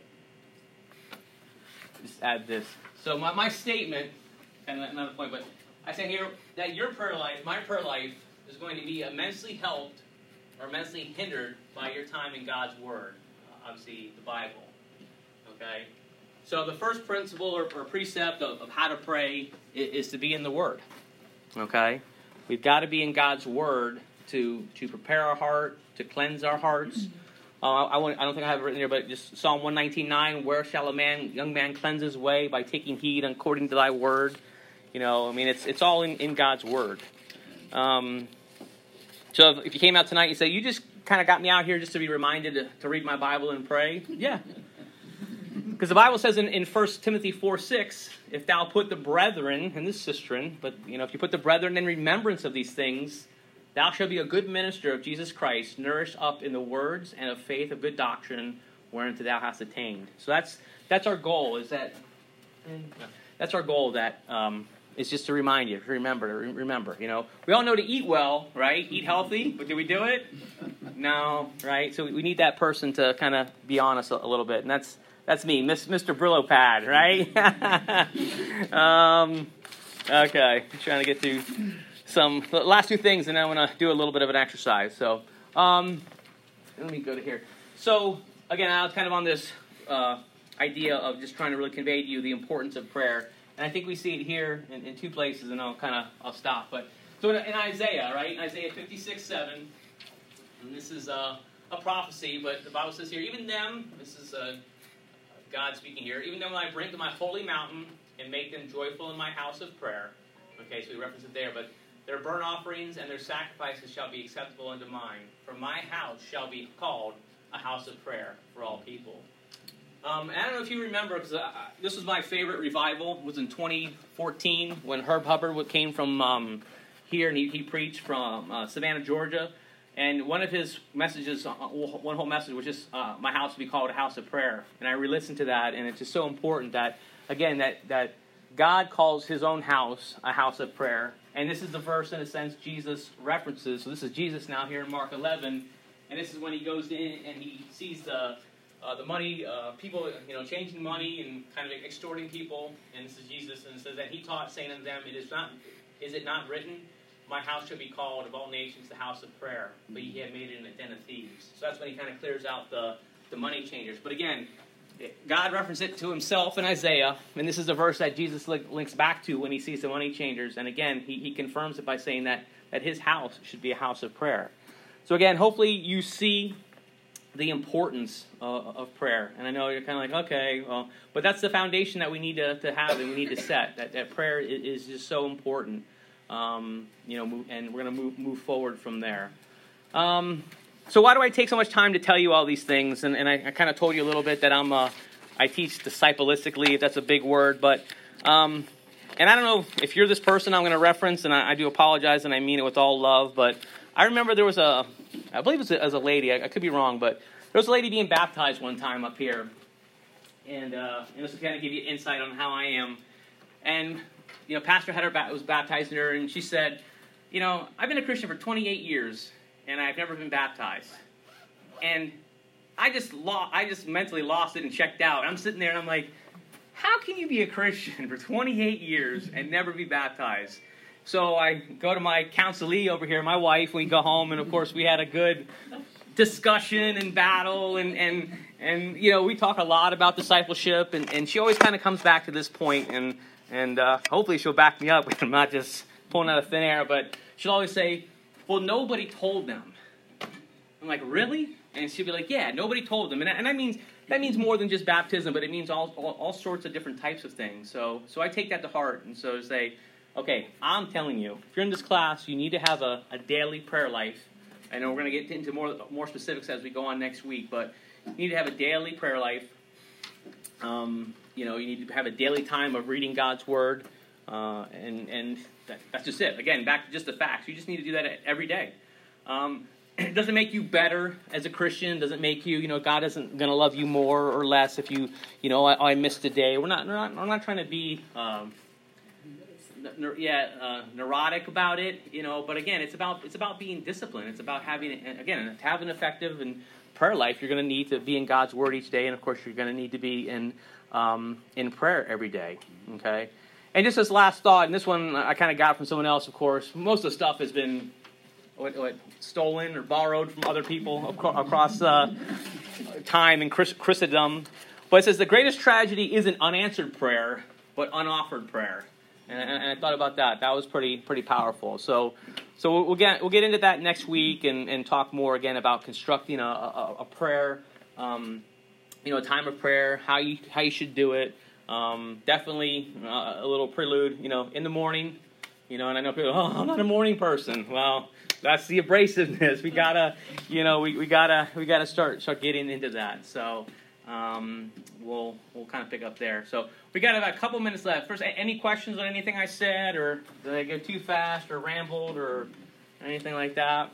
just add this. So my statement, and another point, but I say here that your prayer life, my prayer life, is going to be immensely helped or immensely hindered by your time in God's Word, obviously the Bible. Okay? So the first principle or precept of how to pray is to be in the Word. Okay? We've got to be in God's Word to prepare our heart, to cleanse our hearts. I don't think I have it written here, but just Psalm 119:9, "Where shall a young man cleanse his way? By taking heed according to thy word." It's all in God's Word. So if you came out tonight and you say, "You just kind of got me out here just to be reminded to read my Bible and pray," yeah. Because the Bible says in 1 Timothy 4:6, "If thou put the brethren," and this sistren, but if you put the brethren in remembrance of these things, thou shalt be a good minister of Jesus Christ, nourished up in the words and of faith of good doctrine, whereunto thou hast attained." So that's our goal. That's our goal. That is just to remind you, to remember. We all know to eat well, right? Eat healthy, but do we do it? No, right? So we need that person to kind of be honest a little bit, and that's me, Mr. Brillo Pad, right? Okay, I'm trying to get through some last two things, and then I want to do a little bit of an exercise. So let me go to here. So again, I was kind of on this idea of just trying to really convey to you the importance of prayer. And I think we see it here in two places, and I'll stop. But so in Isaiah, right? Isaiah 56:7, and this is a prophecy, but the Bible says here, "Even them," this is God speaking here, "even them when I bring to my holy mountain and make them joyful in my house of prayer." Okay, so we reference it there, but "their burnt offerings and their sacrifices shall be acceptable unto mine. For my house shall be called a house of prayer for all people." And I don't know if you remember, because this was my favorite revival. It was in 2014 when Herb Hubbard came from here, and he preached from Savannah, Georgia. And one of his messages, one whole message, was just my house to be called a house of prayer. And I re-listened to that, and it's just so important that, again, that God calls his own house a house of prayer. And this is the verse, in a sense, Jesus references. So this is Jesus now here in Mark 11. And this is when he goes in and he sees the money, people, changing money and kind of extorting people. And this is Jesus, and it says that he taught, saying unto them, is it not written, my house shall be called of all nations the house of prayer, but ye have made it a den of thieves. So that's when he kind of clears out the money changers. But again, God referenced it to himself in Isaiah, and this is a verse that Jesus links back to when he sees the money changers. And again, he confirms it by saying that his house should be a house of prayer. So again, hopefully you see the importance of prayer. And I know you're kind of like, okay, well, but that's the foundation that we need to have and we need to set. That prayer is just so important. And we're going to move forward from there. So why do I take so much time to tell you all these things? And I kind of told you a little bit that I teach disciplistically, if that's a big word. But and I don't know if you're this person I'm going to reference, and I do apologize, and I mean it with all love. But I remember there was I believe it was a lady, I could be wrong, but there was a lady being baptized one time up here. And this will kind of give you insight on how I am. And Pastor had was baptizing her, and she said, I've been a Christian for 28 years, and I've never been baptized. And I just mentally lost it and checked out. I'm sitting there, and I'm like, how can you be a Christian for 28 years and never be baptized? So I go to my counselee over here, my wife, we go home, and of course we had a good discussion and battle, and we talk a lot about discipleship, and she always kind of comes back to this point, and hopefully she'll back me up. I'm not just pulling out of thin air, but she'll always say, well, nobody told them. I'm like, really? And she'll be like, yeah, nobody told them. And that means more than just baptism, but it means all sorts of different types of things. So I take that to heart, and so to say, okay, I'm telling you, if you're in this class, you need to have a daily prayer life. I know we're going to get into more specifics as we go on next week, but you need to have a daily prayer life. You need to have a daily time of reading God's Word, and that's just it. Again, back to just the facts. You just need to do that every day. It doesn't make you better as a Christian. It doesn't make you, God isn't going to love you more or less if you, I missed a day. We're not trying to be neurotic about it, but again, it's about being disciplined. It's about having, again, to have an effective and prayer life, you're going to need to be in God's Word each day, and of course, you're going to need to be in prayer every day. Okay, and just this last thought, and this one I kind of got from someone else. Of course, most of the stuff has been stolen or borrowed from other people across time and Christendom. But it says the greatest tragedy isn't unanswered prayer, but unoffered prayer. And I thought about that. That was pretty powerful. So we'll get into that next week and talk more again about constructing a prayer, a time of prayer, how you should do it. Definitely a little prelude, in the morning. And I know people, I'm not a morning person. Well, that's the abrasiveness. We gotta, we gotta start getting into that. So we'll kind of pick up there. So we got about a couple minutes left. First, any questions on anything I said, or did I go too fast, or rambled, or anything like that?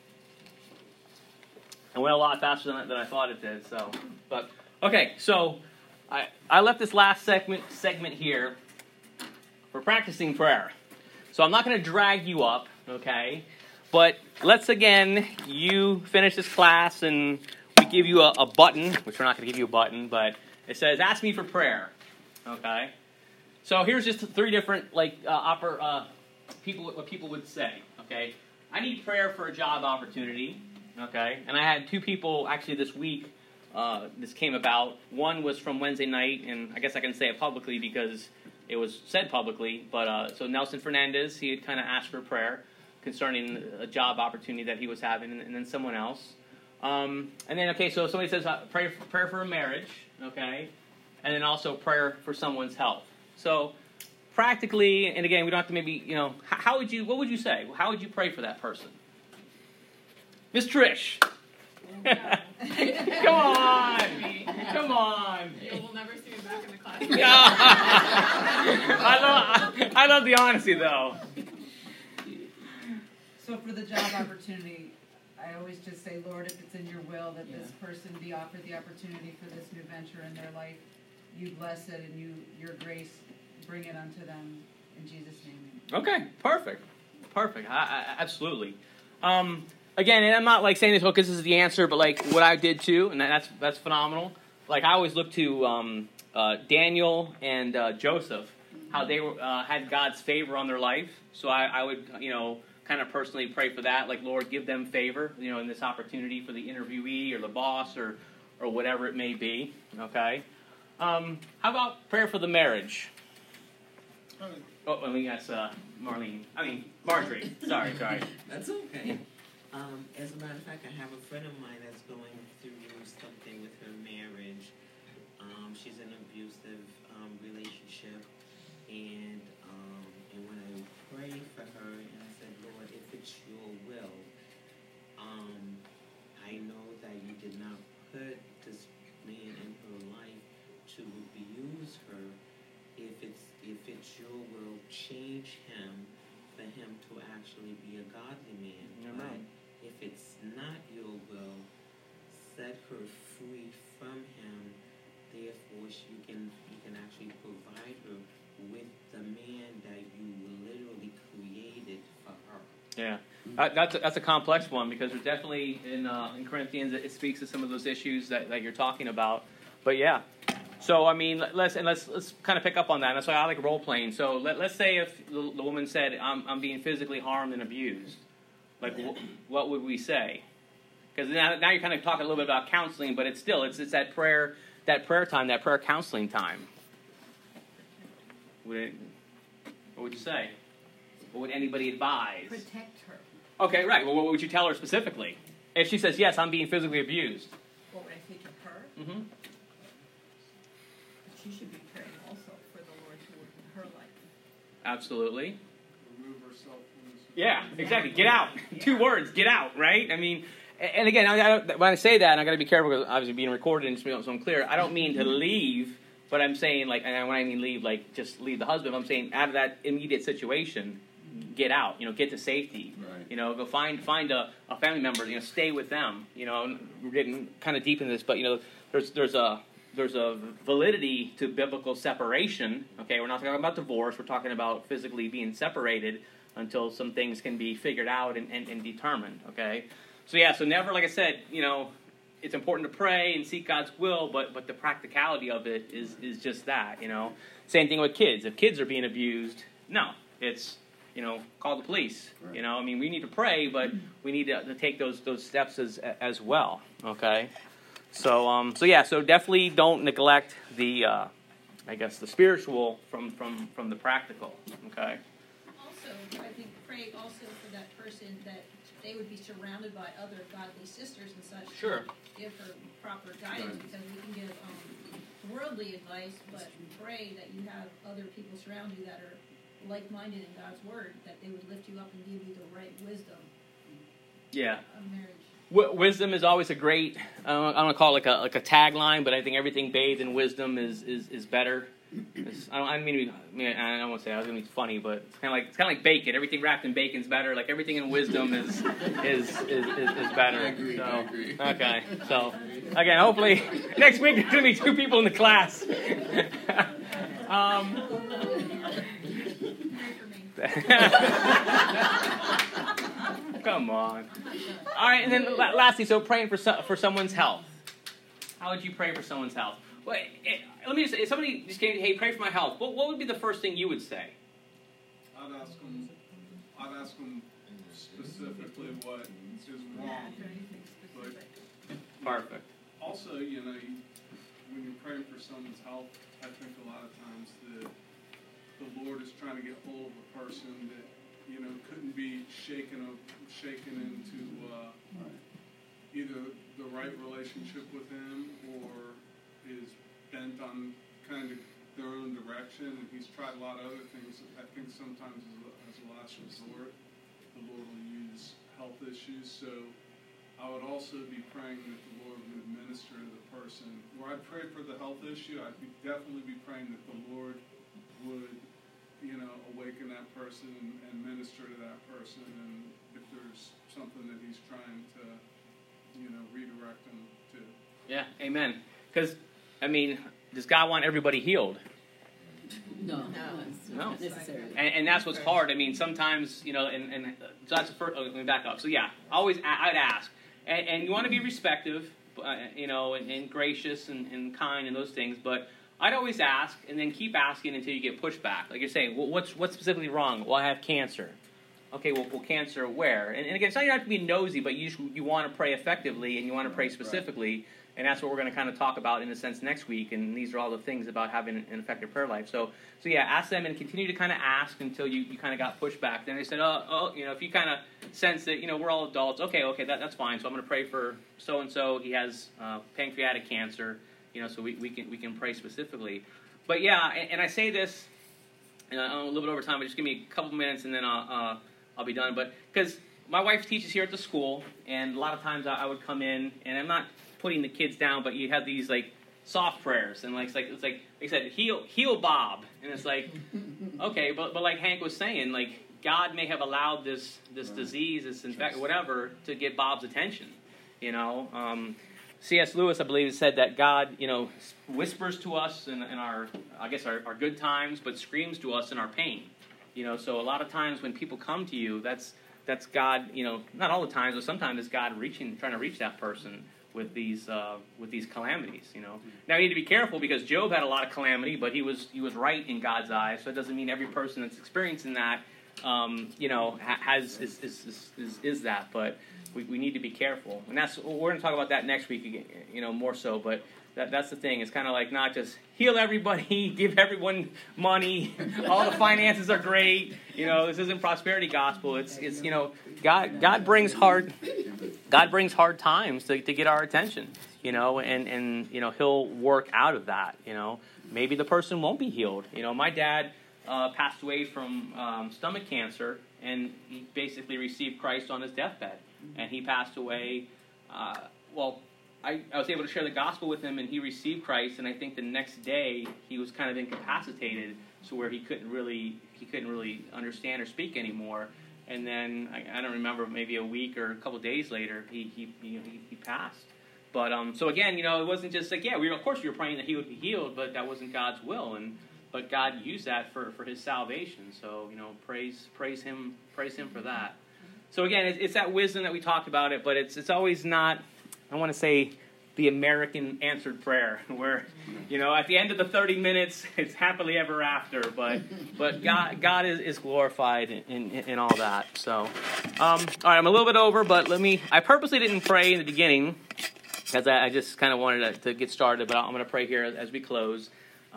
I went a lot faster than I thought it did. So, but okay. So I left this last segment here for practicing prayer. So I'm not going to drag you up, okay? But let's you finish this class and we give you a button, which we're not going to give you a button, but it says, ask me for prayer, okay? So here's just 3 different, what people would say, okay? I need prayer for a job opportunity, okay? And I had 2 people, actually this week, this came about. One was from Wednesday night, and I guess I can say it publicly because it was said publicly, but so Nelson Fernandez, he had kind of asked for prayer concerning a job opportunity that he was having, and then someone else. And then, okay, so somebody says prayer for a marriage, okay, and then also prayer for someone's health. So practically, and again, we don't have to maybe, what would you say? How would you pray for that person? Miss Trish. Come on. I love the honesty, though. So for the job opportunity, I always just say, Lord, if it's in your will that this person be offered the opportunity for this new venture in their life, you bless it and your grace, bring it unto them in Jesus' name. Okay, perfect. Absolutely. Again, and I'm not like saying this because this is the answer, but like what I did too, and that's phenomenal. Like I always look to Daniel and Joseph, how they were, had God's favor on their life. So I would, kind of personally pray for that. Like, Lord, give them favor, in this opportunity for the interviewee or the boss or whatever it may be. Okay. How about prayer for the marriage? Oh, I mean, that's Marjorie. Sorry. That's okay. As a matter of fact, I have a friend of mine that's going through something with her marriage. She's in an abusive relationship, and when I prayed for her, and I said, Lord, if it's your will, I know that you did not put this man in her life to abuse her. If it's your will, change him for him to actually be a godly man. But if it's not your will, set her free from him. Therefore, you can actually provide her with the man that you literally created for her. Yeah, that's a complex one because there's definitely in Corinthians it speaks to some of those issues that you're talking about. But yeah, so I mean let's kind of pick up on that. That's why I like role playing. So let's say if the woman said I'm being physically harmed and abused, like what would we say? Because now you're kind of talking a little bit about counseling, but it's that prayer time, that prayer counseling time. What would you say? What would anybody advise? Protect her. Okay, right. Well, what would you tell her specifically? If she says, yes, I'm being physically abused. What would I say to her? Mm-hmm. She should be praying also for the Lord to work in her life. Absolutely. Remove herself from this. Yeah, exactly. Get out. 2 words. Get out, right? I mean, and again, when I say that, I got to be careful because obviously being recorded and so I'm clear. I don't mean to leave, but I'm saying and when I mean leave, like just leave the husband. I'm saying out of that immediate situation, get out. Get to safety. Right. Go find a family member. Stay with them. We're getting kind of deep into this, but there's a validity to biblical separation. Okay, we're not talking about divorce. We're talking about physically being separated until some things can be figured out and determined. Okay. So never, like I said, it's important to pray and seek God's will, but the practicality of it is just that, Same thing with kids. If kids are being abused, no, it's, call the police. Right. I mean, we need to pray, but we need to take those steps as well, okay? So definitely don't neglect the, the spiritual from the practical, okay? Also, I think pray also for that person that they would be surrounded by other godly sisters and such. Sure. Give her proper guidance because we can give worldly advice, but pray that you have other people surround you that are like-minded in God's word, that they would lift you up and give you the right wisdom. Yeah. Of marriage. Wisdom is always a great. I don't want to call it like a tagline, but I think everything bathed in wisdom is better. I don't want to say I was going to be funny, but it's kind of like bacon. Everything wrapped in bacon is better. Like everything in wisdom is better. I agree. Okay. So again, hopefully next week there's going to be 2 people in the class. Come on. All right, and then lastly, so praying for someone's health. How would you pray for someone's health? Well, let me just say, if somebody just came to, hey, pray for my health, what would be the first thing you would say? I'd ask them specifically what is wrong. But Perfect. also, when you're praying for someone's health, I think a lot of times the Lord is trying to get hold of a person that couldn't be shaken into either the right relationship with Him or is bent on kind of their own direction, and he's tried a lot of other things. I think sometimes as a last resort, the Lord will use health issues. So I would also be praying that the Lord would minister to the person person. Where I pray for the health issue, I'd definitely be praying that the Lord would, awaken that person and minister to that person. And if there's something that he's trying to, redirect them to. Yeah, amen. Because, does God want everybody healed? No. No. Necessarily. And that's what's hard. Sometimes, and so that's the first, let me back up. So yeah, I'd ask. And you want to be respectful, and gracious and kind and those things, but I'd always ask and then keep asking until you get pushback. Like you're saying, well, what's specifically wrong? Well, I have cancer. Okay, well cancer where? And again, it's not you have to be nosy, but you want to pray effectively and you want to pray specifically. And that's what we're going to kind of talk about in a sense next week. And these are all the things about having an effective prayer life. So yeah, ask them and continue to kind of ask until you kind of got pushback. Then they said, if you kind of sense that, we're all adults, okay, that's fine. So I'm going to pray for so-and-so. He has pancreatic cancer, so we can pray specifically. But yeah, and I say this, and I'm a little bit over time, but just give me a couple minutes and then I'll be done. But because my wife teaches here at the school, and a lot of times I would come in, and I'm not putting the kids down, but you have these like soft prayers, and it's like they said, heal Bob, and it's like, okay, but like Hank was saying, like God may have allowed this disease, this infection, whatever, to get Bob's attention. C.S. Lewis, I believe, said that God, whispers to us in our good times, but screams to us in our pain. So a lot of times when people come to you, that's God. Not all the times, but sometimes it's God trying to reach that person with these calamities. Now you need to be careful because Job had a lot of calamity, but he was right in God's eyes. So it doesn't mean every person that's experiencing that, is that. But we need to be careful, and we're going to talk about that next week. More so, but. That's the thing. It's kind of like not just heal everybody, give everyone money, all the finances are great. This isn't prosperity gospel. It's God brings hard times to get our attention. And He'll work out of that. Maybe the person won't be healed. My dad passed away from stomach cancer, and he basically received Christ on his deathbed, and he passed away. I was able to share the gospel with him, and he received Christ. And I think the next day he was kind of incapacitated, so where he couldn't really understand or speak anymore. And then I don't remember, maybe a week or a couple of days later, he passed. But so again, it wasn't just like of course we were praying that he would be healed, but that wasn't God's will, but God used that for his salvation. So praise him for that. So again, it's that wisdom that we talked about it, but it's always not. I want to say the American answered prayer, where, at the end of the 30 minutes, it's happily ever after, but God is glorified in all that. So, all right, I'm a little bit over, but I purposely didn't pray in the beginning, because I just kind of wanted to get started, but I'm going to pray here as we close.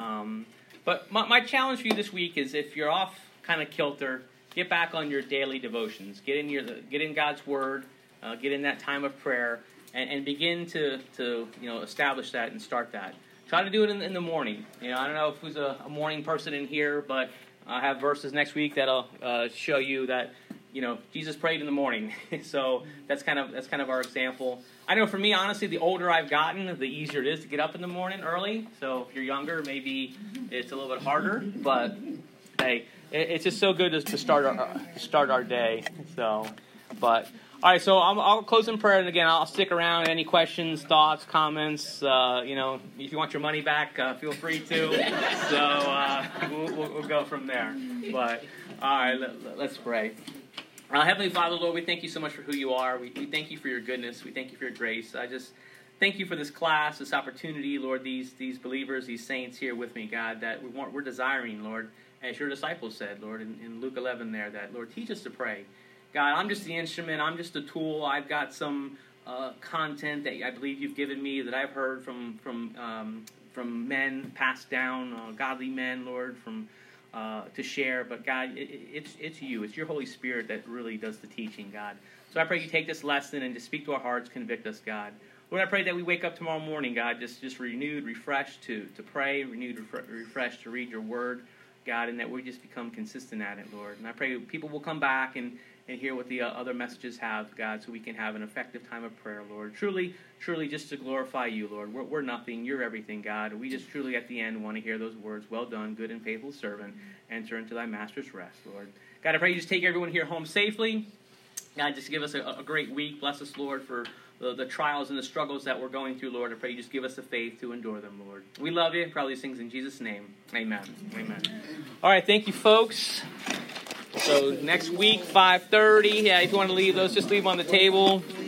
But my challenge for you this week is, if you're off kind of kilter, get back on your daily devotions. Get in God's Word, get in that time of prayer, and begin to establish that and start that. Try to do it in the morning. I don't know who's a morning person in here, but I have verses next week that'll show you that Jesus prayed in the morning. So that's kind of our example. I know for me, honestly, the older I've gotten, the easier it is to get up in the morning early. So if you're younger, maybe it's a little bit harder. But hey, it's just so good to start our day. So, but. All right, so I'll close in prayer, and again, I'll stick around. Any questions, thoughts, comments? If you want your money back, feel free to. So we'll go from there. But all right, let's pray. Heavenly Father, Lord, we thank you so much for who you are. We thank you for your goodness. We thank you for your grace. I just thank you for this class, this opportunity, Lord. These believers, these saints here with me, God, that we're desiring, Lord, as your disciples said, Lord, in Luke 11 there, that Lord, teach us to pray. God, I'm just the instrument. I'm just a tool. I've got some content that I believe you've given me that I've heard from men passed down, godly men, Lord, to share. But God, it's you. It's your Holy Spirit that really does the teaching, God. So I pray you take this lesson and just speak to our hearts, convict us, God. Lord, I pray that we wake up tomorrow morning, God, just renewed, refreshed to pray, renewed, refreshed to read your word, God, and that we just become consistent at it, Lord. And I pray people will come back and and hear what the other messages have, God, so we can have an effective time of prayer, Lord. Truly, truly just to glorify you, Lord. We're nothing. You're everything, God. We just truly at the end want to hear those words, well done, good and faithful servant. Enter into thy master's rest, Lord. God, I pray you just take everyone here home safely. God, just give us a great week. Bless us, Lord, for the trials and the struggles that we're going through, Lord. I pray you just give us the faith to endure them, Lord. We love you. Probably these things in Jesus' name. Amen. Amen. All right, thank you, folks. So next week, 5:30. Yeah, if you want to leave those, just leave them on the table.